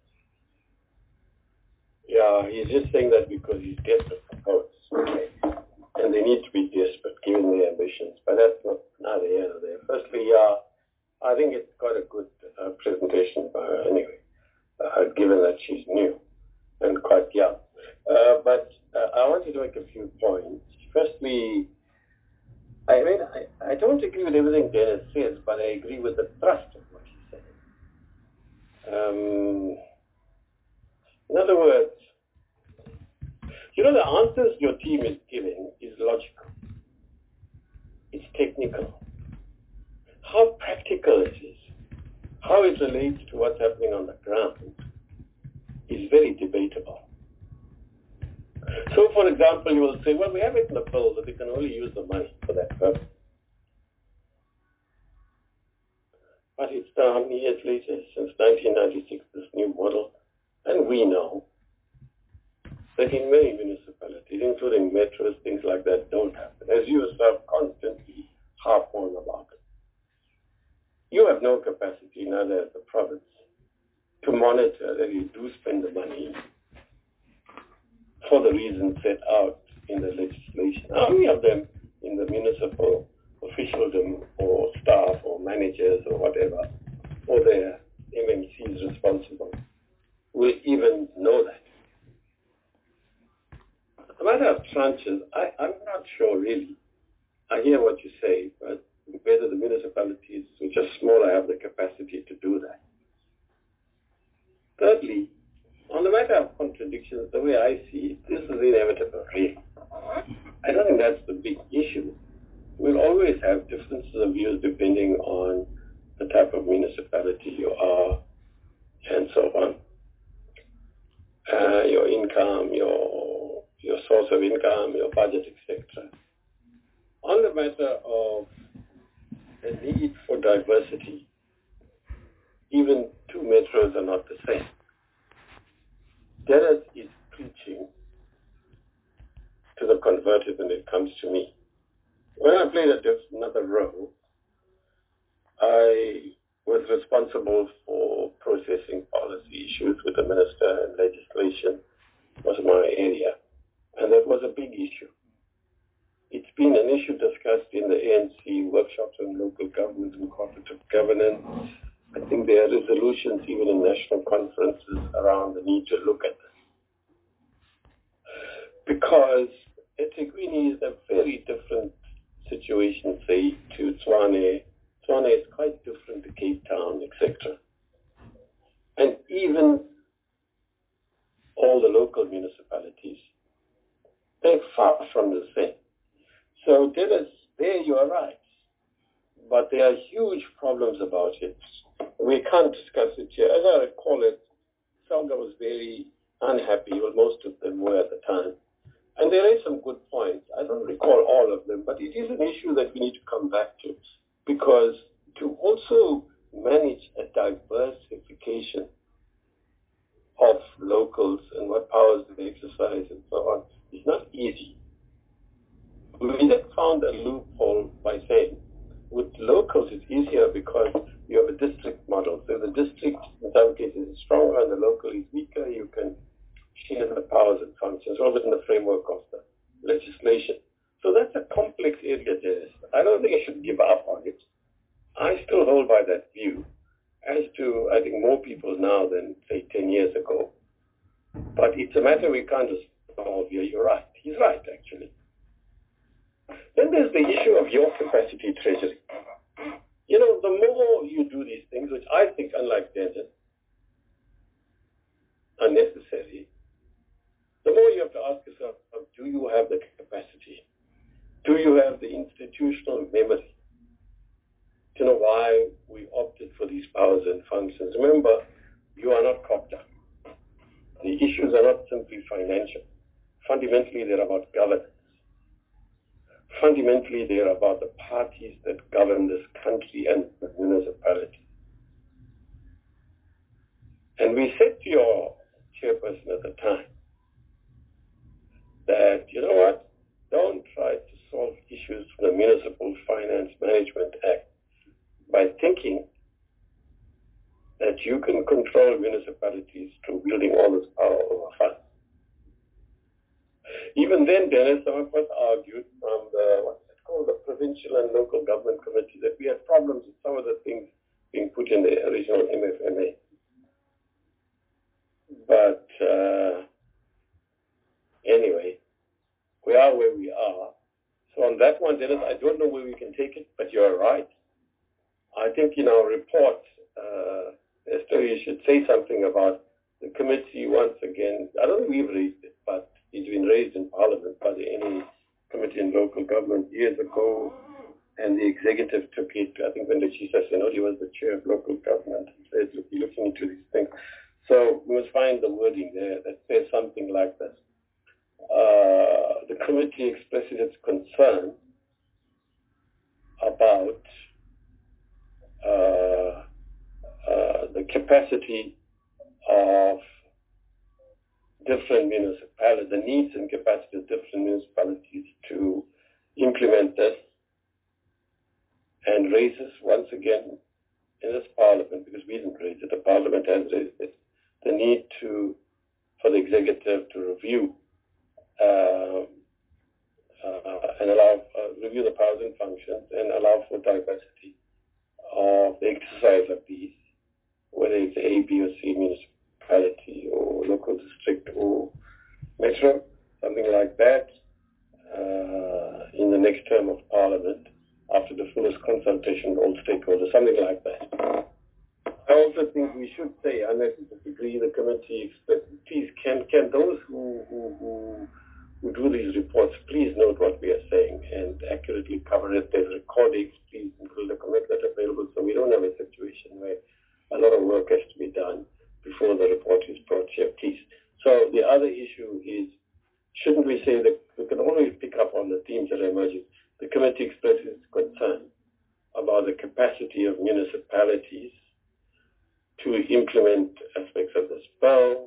Speaker 6: Yeah, he's just saying that because he's desperate for votes, okay? And they need to be desperate given their ambitions, but that's not neither here nor there. Firstly, yeah, I think it's quite a good uh, presentation by her anyway, uh, given that she's new and quite young. Uh, but uh, I wanted to make a few points. Firstly, I mean, I, I don't agree with everything Dennis says, but I agree with the thrust of what he said. Um, in other words, you know, the answers your team is giving is logical. It's technical. How practical it is, how it relates to what's happening on the ground is very debatable. So, for example, you will say, well, we have it in the bill that we can only use the money for that purpose. But it's now how many years later, since nineteen ninety-six, this new model, and we know that in many municipalities, including metros, things like that don't happen. As you yourself constantly harp on about it. You have no capacity, neither as the province, to monitor that you do spend the money for the reasons set out in the legislation. How many of them in the municipal officialdom or staff or managers or whatever, or their M M Cs responsible, will even know that? The matter of tranches, I, I'm not sure really. I hear what you say, but whether the municipalities, which are smaller, have the capacity to do that. Thirdly, on the matter of contradictions, the way I see it, this is inevitable, really. I don't think that's the big issue. We'll always have differences of views depending on the type of municipality you are, and so on. Uh, your income, your your source of income, your budget, et cetera. On the matter of the need for diversity, even two metros are not the same. Dennis is preaching to the converted when it comes to me. When I played a diff- another role, I was responsible for processing policy issues with the minister, and legislation was my area. And that was a big issue. It's been an issue discussed in the A N C workshops on local government and cooperative governance. I think there are resolutions even in national conferences around the need to look at this. Because eThekwini is a very different situation, say, to Tshwane. Tshwane is quite different to Cape Town, et cetera. And even all the local municipalities, they're far from the same. So, Dennis, there you are right. But there are huge problems about it. We can't discuss it here. As I recall it, Selga was very unhappy, well, most of them were at the time. And there are some good points. I don't recall all of them, but it is an issue that we need to come back to. Because to also manage a diversification of locals and what powers they exercise and so on is not easy. We then found a loophole by saying, with locals it's easier because you have a district model. So the district in some cases is stronger and the local is weaker. You can share the powers and functions all within the framework of the legislation. So that's a complex area, Dennis. I don't think I should give up on it. I still hold by that view, as to, I think, more people now than, say, ten years ago. But it's a matter we can't just solve here. You're right. He's right, actually. Then there's the issue of your capacity treasury. You know, the more you do these things, which I think, unlike Dennis, are necessary, the more you have to ask yourself, do you have the capacity? Do you have the institutional memory to know why we opted for these powers and functions? Remember, you are not COGTA. The issues are not simply financial. Fundamentally, they're about governance. Fundamentally, they're about the parties that govern this country and the municipality. And we said to your chairperson at the time that, you know what, don't try to solve issues from the Municipal Finance Management Act by thinking that you can control municipalities through wielding all this power over funds. Even then, Dennis, some of us argued from the, what's it called, the Provincial and Local Government Committee, that we had problems with some of the things being put in the original M F M A. But uh, anyway, we are where we are. So on that one, Dennis, I don't know where we can take it, but you're right. I think in our report, uh, Esther, you should say something about the committee once again. I don't think we've raised it, but it's been raised in Parliament by the N E Committee in Local Government years ago, and the executive took it. I think when the Chief Senodi was the chair of local government, he said, look, you're looking into these things. So we must find the wording there that says something like this. Uh, the committee expresses its concern about uh, uh, the capacity of different municipalities, the needs and capacity of different municipalities to implement this, and raises once again in this Parliament, because we didn't raise it, the Parliament has raised it, the need to, for the executive to review uh, uh, and allow, uh, review the powers and functions and allow for diversity of the exercise of these, whether it's A, B, or C municipality or local district or metro, something like that, uh, in the next term of Parliament, after the fullest consultation with all stakeholders, something like that. I also think we should say, unless you disagree, the committee expressed, please, can, can those who, who, who, who do these reports, please note what we are saying and accurately cover it. There's recordings, please include the comment that available so we don't have a situation where a lot of work has to be done before the report is brought here, please. So the other issue is, shouldn't we say that we can always pick up on the themes that are emerging? The committee expresses concern about the capacity of municipalities to implement aspects of this bill.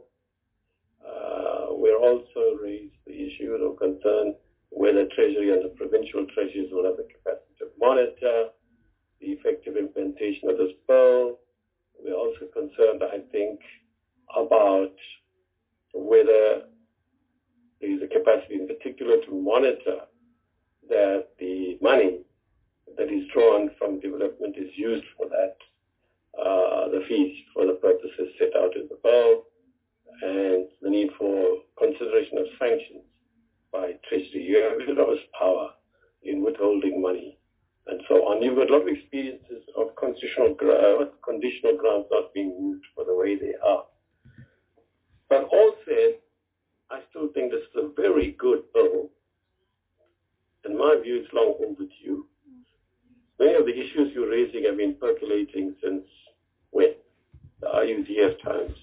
Speaker 6: Uh, we're also raised the issue of concern whether Treasury and the provincial treasuries will have the capacity to monitor the effective implementation of this bill. We're also concerned, I think, about whether there is a capacity in particular to monitor that the money that is drawn from development is used for that, uh, the fees for the purposes set out in the bill, and the need for consideration of sanctions by Treasury. You have enormous power in withholding money and so on. You've got a lot of experiences of constitutional uh, conditional grounds not being used for the way they are. But all said, I still think this is a very good bill. In my view, it's long overdue. Many of the issues you're raising have been percolating since when? The R U D F times.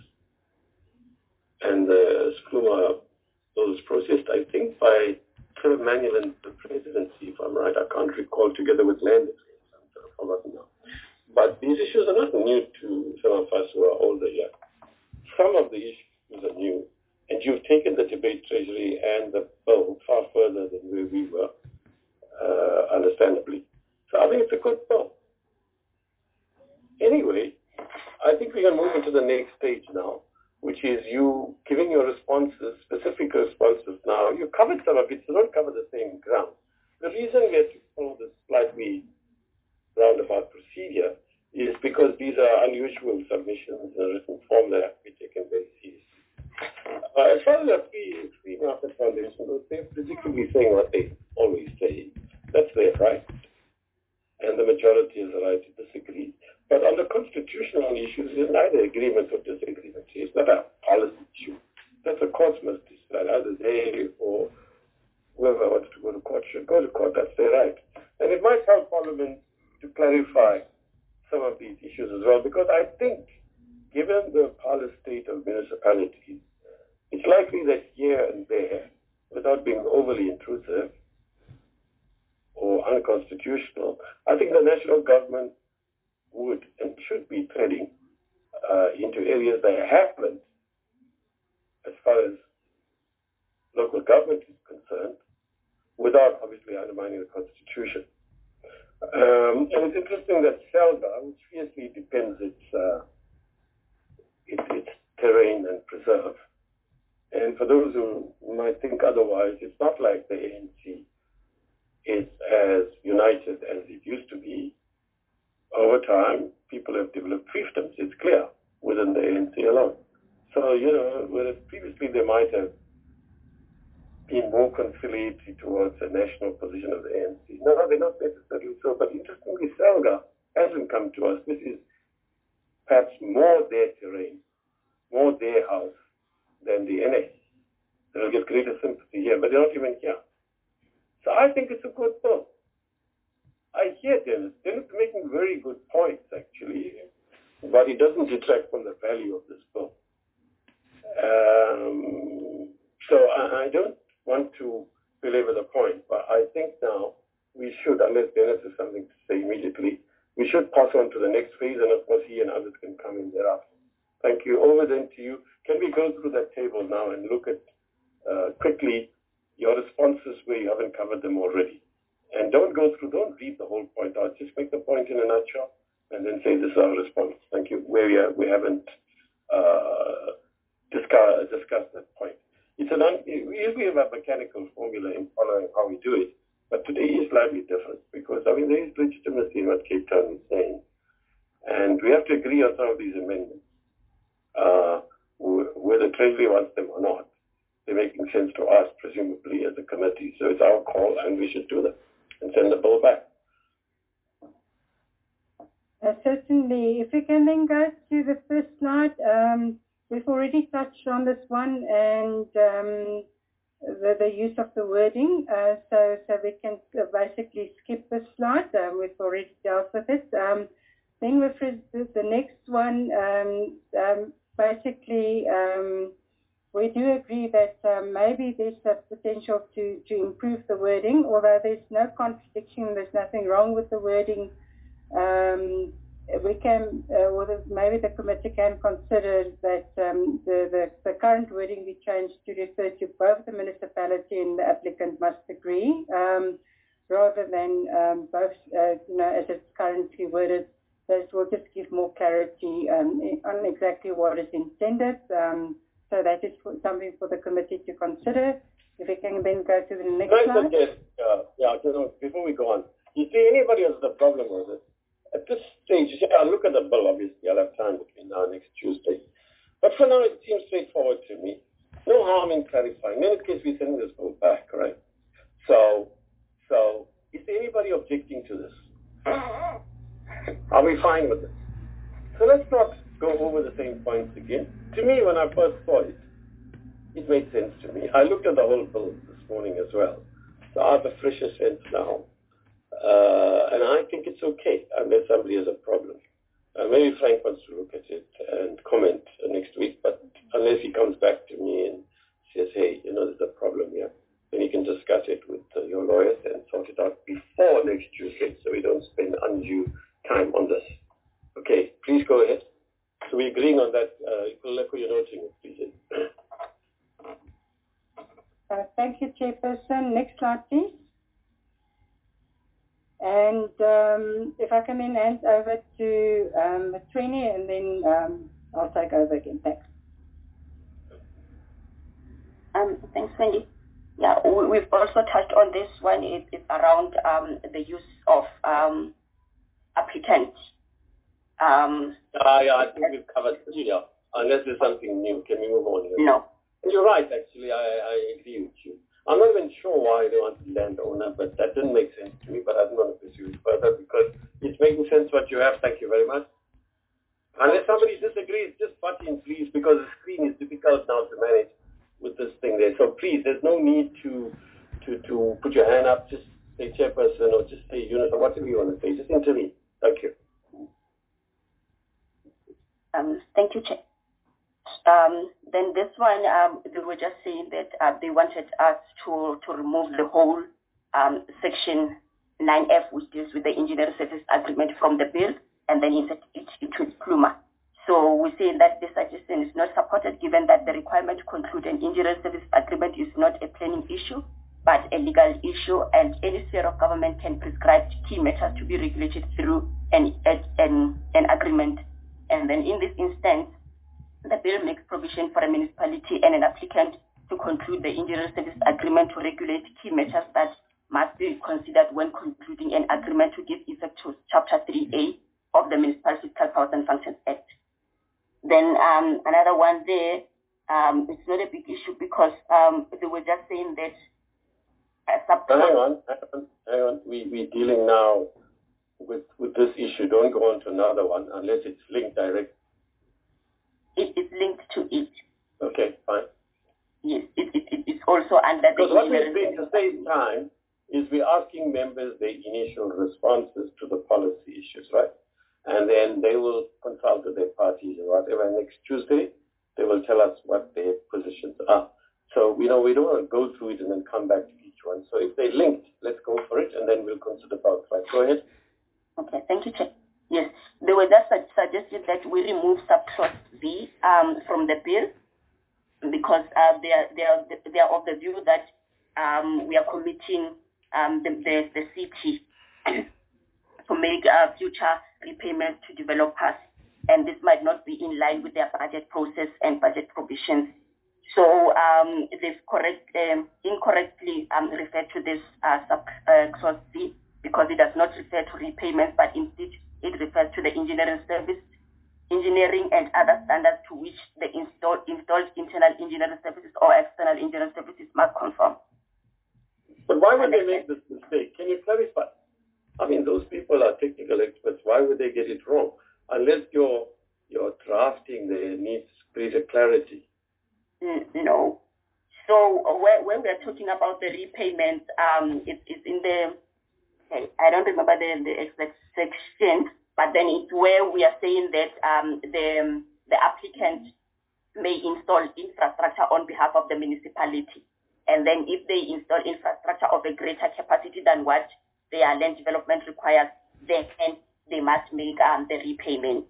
Speaker 6: And the Spluma bill was processed, I think, by Philip Manuel and the presidency, if I'm right. I can't recall, together with Land. I've forgotten now. But these issues are not new to some of us who are older yet. Some of the issues are new. And you've taken the debate, Treasury, and the bill far further than where we were, uh, understandably. So I think it's a good bill. Anyway, I think we can move into the next stage now, which is you giving your responses, specific responses now. You covered some of it, so don't cover the same ground. The reason we have to follow this slightly roundabout procedure is because these are unusual submissions in a written form that have to be taken very seriously. Uh, as far as the free, free market Foundation, they're predictably saying what they always say. That's their right. And the majority has the right to disagree. But on the constitutional issues, there's neither agreement or disagreement. It's not a policy issue. That's a court must decide. Either they or whoever wants to go to court should go to court. That's their right. And it might help Parliament to clarify some of these issues as well, because I think, given the parlous state of municipalities, it's likely that here and there, without being overly intrusive or unconstitutional, I think the national government would and should be treading uh, into areas that haven't, as far as local government is concerned, without obviously undermining the Constitution. Um, and it's interesting that SELGA, which fiercely defends its, uh, its, its terrain and preserve, and for those who might think otherwise, it's not like the A N C is as united as it used to be. Over time, people have developed fiefdoms, it's clear, within the A N C alone. So, you know, whereas previously they might have been more conciliatory towards a national position of the A N C. No, they're not necessarily so. But interestingly, SELGA hasn't come to us. This is perhaps more their terrain, more their house than the N S. They'll get greater sympathy here, but they're not even here. So I think it's a good bill. I hear Dennis. Dennis is making very good points, actually, but it doesn't detract from the value of this bill. Um, so I, I don't want to belabor the point, but I think now we should, unless Dennis has something to say immediately, we should pass on to the next phase, and of course he and others can come in thereafter. Thank you. Over then to you. Can we go through that table now and look at uh, quickly your responses where you haven't covered them already? And don't go through, don't read the whole point out. Just make the point in a nutshell and then say this is our response. Thank you. Where we, are, we haven't uh, discuss, discussed that point. It's an un, we usually have a mechanical formula in following how we do it, but today is slightly different because, I mean, there is legitimacy in what Cape Town is saying. And we have to agree on some of these amendments, uh, whether Treasury wants them or not. They're making sense to us, presumably, as a committee. So it's our call, and we should do that and send the bill back.
Speaker 3: Uh, certainly. If we can then go to the first slide. Um, we've already touched on this one and um, the, the use of the wording. Uh, so, so we can basically skip this slide. Um, we've already dealt with it. Um, then with the next one, um, um, basically, um, we do agree that um, maybe there's a potential to, to improve the wording, although there's no contradiction, there's nothing wrong with the wording. Um, we can, uh, or the, maybe the committee can consider that um, the, the, the current wording we changed to refer to both the municipality and the applicant must agree, um, rather than um, both, uh, you know, as it's currently worded. This will just give more clarity um, on exactly what is intended. Um, So that is for, something for the committee to consider. If we can then go to the next
Speaker 6: Can I
Speaker 3: slide.
Speaker 6: suggest, uh, yeah, you know, before we go on, you see, anybody has a problem with it? At this stage, you see, I'll look at the bill, obviously. I'll have time between now and next Tuesday. But for now, it seems straightforward to me. No harm in clarifying. In any case, we send this bill back, right? So, so, is there anybody objecting to this? Are we fine with it? So let's not go over the same points again. To me, when I first saw it, it made sense to me. I looked at the whole bill this morning as well. So I have a fresher sense now. Uh, and I think it's okay, unless somebody has a problem. Uh, maybe Frank wants to look at it and comment uh, next week, but unless he comes back to me and says, hey, you know, there's a problem here, then you can discuss it with uh, your lawyers and sort it out before next Tuesday, so we don't spend undue time on this. Okay, please go ahead. So we're agreeing on that. Uh, you're noting it, please.
Speaker 3: Uh, thank you, Chairperson. Next slide, please. And um, if I can then hand over to um, Trini, and then um, I'll take over again. Thanks.
Speaker 4: Um, thanks, Wendy. Yeah, we, we've also touched on this one. It, it's around um, the use of um, applicant. Um,
Speaker 6: uh, yeah, I think we've covered this, yeah. Unless there's something new. Can we move on here?
Speaker 4: No.
Speaker 6: And you're right, actually, I, I agree with you. I'm not even sure why they want to landowner, but that didn't make sense to me, but I don't want to pursue it further because it's making sense what you have. Thank you very much. Unless somebody disagrees, just butt in, please, because the screen is difficult now to manage with this thing there. So please, there's no need to to, to put your hand up, just say chairperson or just say unit or whatever you want to say. Just intervene. Thank you.
Speaker 4: Um, thank you, Chair. Um, then this one, um, they were just saying that uh, they wanted us to, to remove the whole um, section nine F, which deals with the engineering service agreement from the bill, and then insert it into Pluma. So we're saying that this suggestion is not supported, given that the requirement to conclude an engineering service agreement is not a planning issue, but a legal issue, and any sphere of government can prescribe key matters to be regulated through an, an, an agreement. And then in this instance, the bill makes provision for a municipality and an applicant to conclude the engineering service agreement to regulate key matters that must be considered when concluding an agreement to give effect to Chapter three A of the Municipal Fiscal Powers and Functions Act. Then um, another one there, um, it's not a big issue because um, they were just saying that uh,
Speaker 6: hang on, hang on, hang on. We, we're dealing now with, with this issue. Don't go on to another one unless it's linked directly.
Speaker 4: It is linked to it.
Speaker 6: Okay, fine.
Speaker 4: Yes, it, it, it, it's also under
Speaker 6: because
Speaker 4: the...
Speaker 6: Because what we're doing to save time is we're asking members their initial responses to the policy issues, right? And then they will consult with their parties or whatever. Next Tuesday, they will tell us what their positions are. So, you know, we don't want to go through it and then come back to each one. So if they're linked, let's go for it, and then we'll consider both. Right? Go ahead.
Speaker 4: Okay, thank you, Chair. Yes, they were just suggested that we remove subclause B um, from the bill because uh, they are they are they are of the view that um, we are committing um, the, the the city to make uh, future repayments to developers, and this might not be in line with their budget process and budget provisions. So um, they've correct um, incorrectly um, referred to this uh, subclause uh, B because it does not refer to repayments, but instead it refers to the engineering service, engineering and other standards to which the installed, installed internal engineering services or external engineering services must conform.
Speaker 6: But why would they make this mistake? Can you clarify? I mean, those people are technical experts. Why would they get it wrong? Unless your your drafting there needs greater clarity.
Speaker 4: No. So when, when we're talking about the repayments, um, it, it's in the I don't remember the, the exact section, but then it's where we are saying that um, the, the applicant may install infrastructure on behalf of the municipality. And then if they install infrastructure of a greater capacity than what their land development requires, then they must make um, the repayment.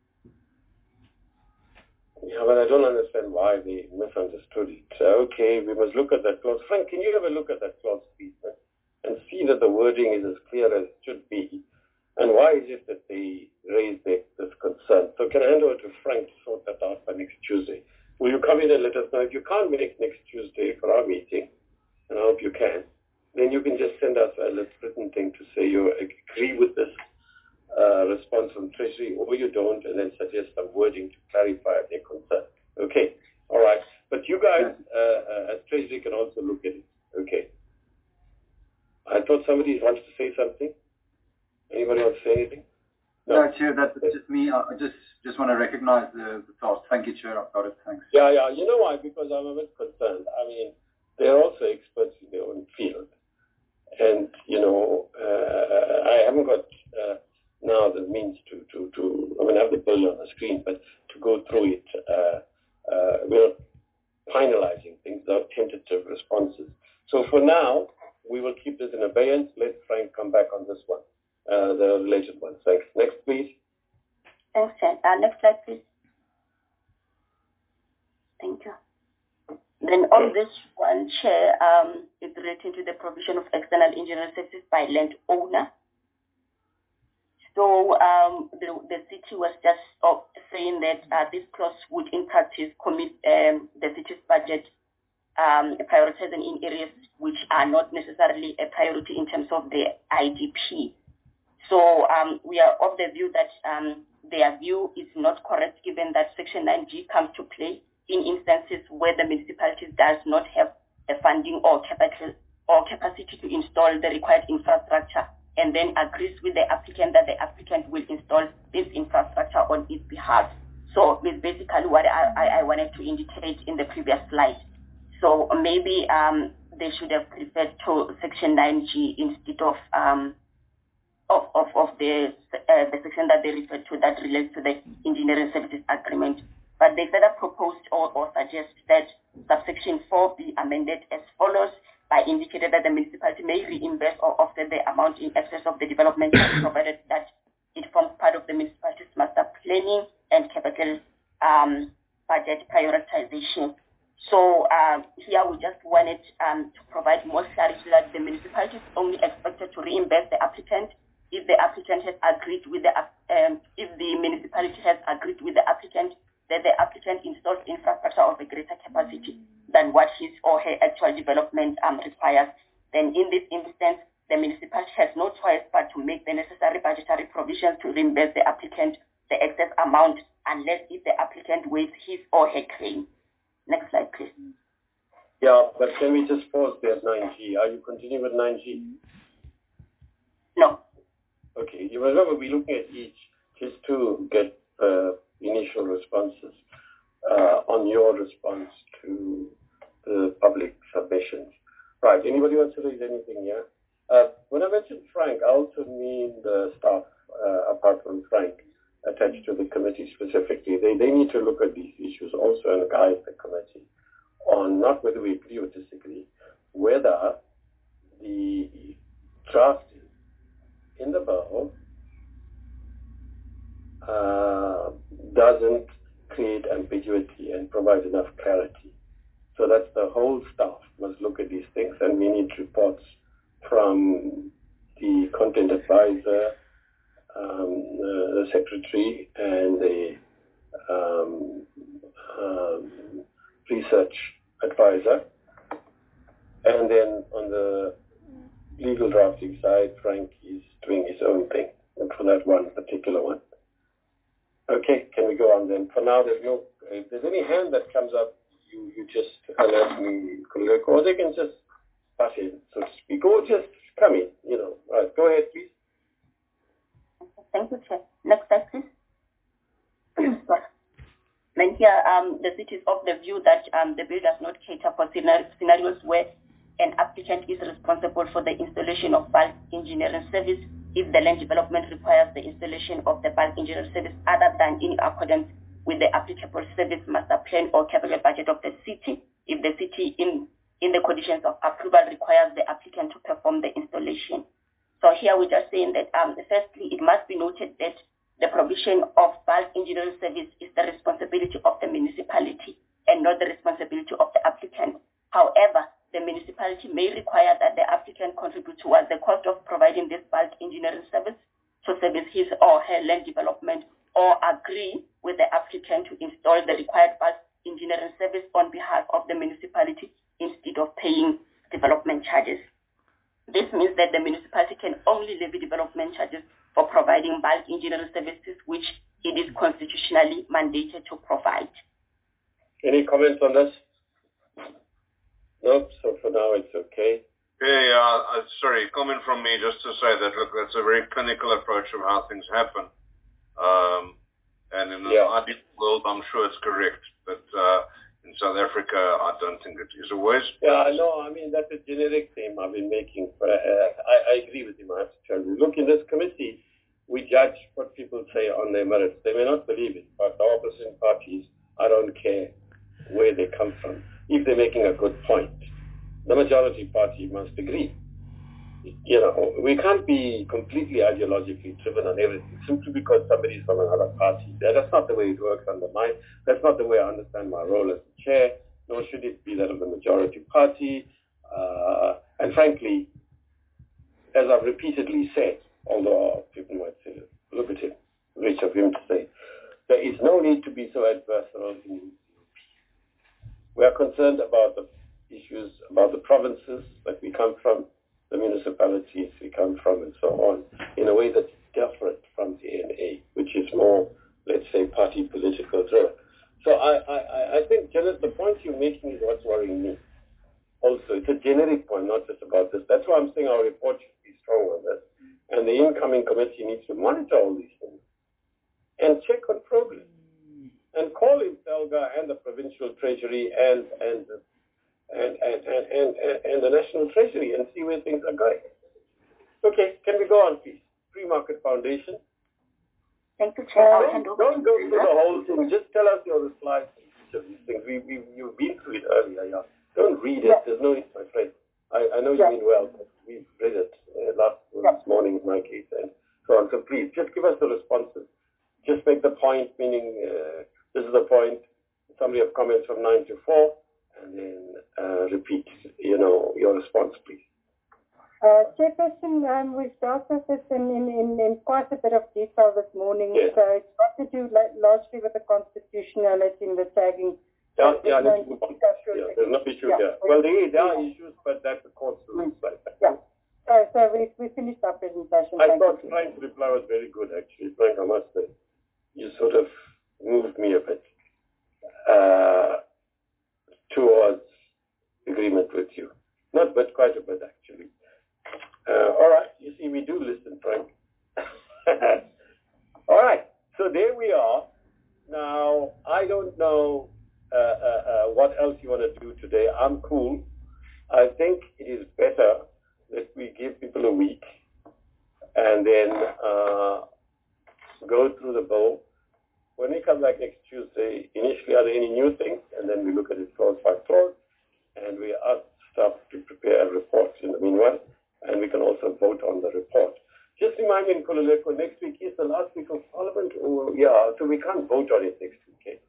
Speaker 6: Yeah, but I don't understand why they misunderstood it. Okay, we must look at that clause. Frank, can you have a look at that clause, please? And see that the wording is as clear as it should be. And why is it that they raised this concern? So can I hand over to Frank to sort that out by next Tuesday? Will you come in and let us know? If you can't make next Tuesday for our meeting, and I hope you can, then you can just send us a written thing to say you agree with this uh, response from Treasury, or you don't, and then suggest some wording to clarify their concern. Okay? All right. But you guys, uh, uh, as Treasury, can also look at it. Okay? I thought somebody wanted to say something. Anybody want to say anything?
Speaker 11: No, no Chair, that's just me. I just just want to recognize the, the task. Thank you, Chair. I've got it. Thanks.
Speaker 6: Yeah, yeah. You know why? Because I'm a bit concerned. I mean, they're also experts in their own field. And, you know, uh, I haven't got uh, now the means to, to, to, I mean, I have the bill on the screen, but to go through it, uh, uh, we're not finalizing things, they're tentative responses. So for now, we will keep this in abeyance. Let Frank come back on this one, uh, the related one. Thanks. Next, please.
Speaker 4: Thanks, Chair. Uh, next slide, please. Thank you. Then on this one, Chair, um, it's relating to the provision of external engineering services by landowner. So um, the, the city was just uh, saying that uh, this clause would in practice commit um, the city's budget Um, prioritizing in areas which are not necessarily a priority in terms of the I D P. So um, we are of the view that um, their view is not correct, given that Section nine G comes to play in instances where the municipality does not have the funding or capital or capacity to install the required infrastructure, and then agrees with the applicant that the applicant will install this infrastructure on its behalf. So it's basically what I, I, I wanted to indicate in the previous slide. So maybe um, they should have referred to Section nine G instead of um, of, of, of the, uh, the section that they referred to that relates to the engineering services agreement. But they further proposed or, or suggest that subsection four be amended as follows by indicating that the municipality may reimburse or offset the amount in excess of the development provided that it forms part of the municipality's master planning and capital um, budget prioritization. So uh, here we just wanted um, to provide more clarity that the municipality is only expected to reimburse the applicant if the applicant has agreed with the um, if the municipality has agreed with the applicant that the applicant installs infrastructure of a greater capacity than what his or her actual development um, requires. Then in this instance, the municipality has no choice but to make the necessary budgetary provisions to reimburse the applicant the excess amount unless if the applicant waives his or her claim. Next slide, please.
Speaker 6: Yeah, but can we just pause there at nine G? Are you continuing with nine G?
Speaker 4: No.
Speaker 6: Okay, you remember we're looking at each just to get uh, initial responses uh, on your response to the public submissions. Right, anybody wants to raise anything here? Uh, when I mentioned Frank, I also mean the staff, uh, apart from Frank, attached to the committee specifically. They, they need to look at these issues also and guide the committee on not whether we agree or disagree, whether the draft in the bill uh, doesn't create ambiguity and provide enough clarity. So that's the whole staff must look at these things, and we need reports from the content advisor, um, the secretary, and the um, um, research advisor. And then on the legal drafting side, Frank is doing his own thing, and for that one particular one. Okay, can we go on then? For now, there's no, if there's any hand that comes up, you, you just alert me, or they can just pass in, so to speak, or just come in, you know. All right, go ahead, please.
Speaker 4: Thank you, Chair. Next slide, please. And here, um, the city is of the view that um, the bill does not cater for scenarios where an applicant is responsible for the installation of bulk engineering service if the land development requires the installation of the bulk engineering service other than in accordance with the applicable service master plan or capital budget of the city, if the city in, in the conditions of approval requires the applicant to perform the installation. So here we're just saying that um, firstly, it must be noted that the provision of bulk engineering service is the responsibility of the municipality and not the responsibility of the applicant. However, the municipality may require that the applicant contribute towards the cost of providing this bulk engineering service to service his or her land development, or agree with the applicant to install the required bulk engineering service on behalf of the municipality instead of paying development charges. This means that the municipality can only levy development charges for providing bulk engineering services which it is constitutionally mandated to provide.
Speaker 6: Any comments on this? Nope, so for now it's okay.
Speaker 7: Yeah, uh, sorry, comment from me just to say that, look, that's a very clinical approach of how things happen. Um, and in an yeah. ideal world, I'm sure it's correct. But uh, in South Africa, I don't think it is always.
Speaker 6: Yeah, I know. I mean, that's a generic theme I've been making. For, uh, I, I agree with you, I have to tell you. Look, in this committee, we judge what people say on their merits. They may not believe it, but the opposition parties, I don't care where they come from. If they're making a good point, the majority party must agree. You know, we can't be completely ideologically driven on everything simply because somebody's from another party. That's not the way it works under mine. That's not the way I understand my role as the chair, nor should it be that of the majority party. Uh, and frankly, as I've repeatedly said, although people might say, look at him, rich of him to say, there is no need to be so adversarial in U P. We are concerned about the issues, about the provinces that we come from, the municipalities we come from, and so on, in a way that's different from the A N A, which is more, let's say, party political driven. So I, I, I I think, Janet, the point you're making is what's worrying me. Also, it's a generic point, not just about this. That's why I'm saying our report should be strong on this. And the incoming committee needs to monitor all these things and check on progress. And call in SALGA and the provincial treasury and and and and, and, and, and and the national treasury and see where things are going. Okay, can we go on, please? Free Market Foundation.
Speaker 4: Thank you, Chair. I'll
Speaker 6: Don't,
Speaker 4: hand over
Speaker 6: don't
Speaker 4: to
Speaker 6: go
Speaker 4: you.
Speaker 6: through the whole thing. Just tell us your replies to each of these things. We, we, you've been through it earlier, yeah. Don't read it. Yeah. There's no need, my friend. I, I know you yeah. mean well, but we've read it uh, last yeah. this morning in my case and so on. So please, just give us the responses. Just make the point, meaning uh, this is the point. Somebody have comments from nine to four, and then uh, repeat, you know, your response, please.
Speaker 3: Uh, Chairperson, um, we've dealt with this in, in, in, in quite a bit of detail this morning.
Speaker 6: Yes.
Speaker 3: So it's got to do largely with the constitutionality and the tagging.
Speaker 6: Yeah, yeah, let's move on. Yeah, there's no issue yeah. there. Well, there, there are issues, but that's the court's rules. Mm.
Speaker 3: Yeah. So, so we, we finished our presentation.
Speaker 6: I
Speaker 3: Thank
Speaker 6: thought
Speaker 3: you.
Speaker 6: Frank's reply was very good, actually. Frank, I must say. You sort of moved me a bit uh, towards agreement with you. Not but quite a bit, actually. Uh, all right. You see, we do listen, Frank. All right. So there we are. Now, I don't know uh, uh, uh, what else you want to do today. I'm cool. I think it is better that we give people a week and then uh, go through the bill. When we come back next Tuesday, initially, are there any new things? And then we look at it clause by clause, and we ask staff to prepare a report in the meanwhile, and we can also vote on the report. Just remind me, Nkululeko, next week is the last week of Parliament, or yeah, so we can't vote on it next week. Okay?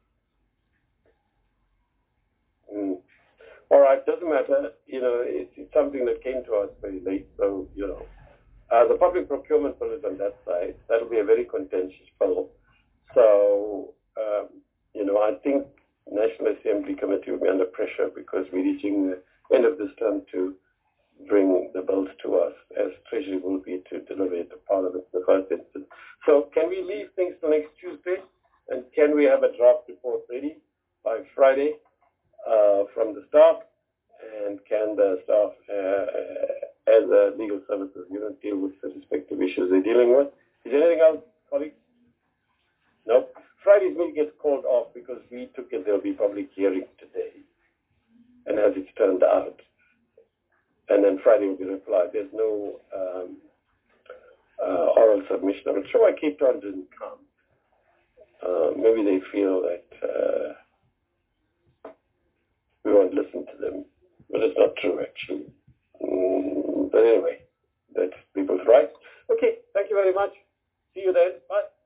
Speaker 6: Mm. All right, doesn't matter. You know, it's, it's something that came to us very late, so you know, uh, the public procurement bill is on that side. That'll be a very contentious bill. So, um, you know, I think National Assembly Committee will be under pressure because we're reaching the end of this term to bring the bills to us, as Treasury will be to deliver it to Parliament in the first instance. So can we leave things till next Tuesday? And can we have a draft report ready by Friday uh, from the staff? And can the staff, uh, as a legal services unit, deal with the respective issues they're dealing with? Is there anything else, colleagues? No. Friday's meeting gets called off because we took it there'll be public hearings today. And as it's turned out, and then Friday will be replied. There's no um, uh, oral submission. I'm sure why Cape Town didn't come. Uh, maybe they feel that uh, we won't listen to them. But it's not true, actually. Mm, but anyway, that's people's rights. Okay, thank you very much. See you then. Bye.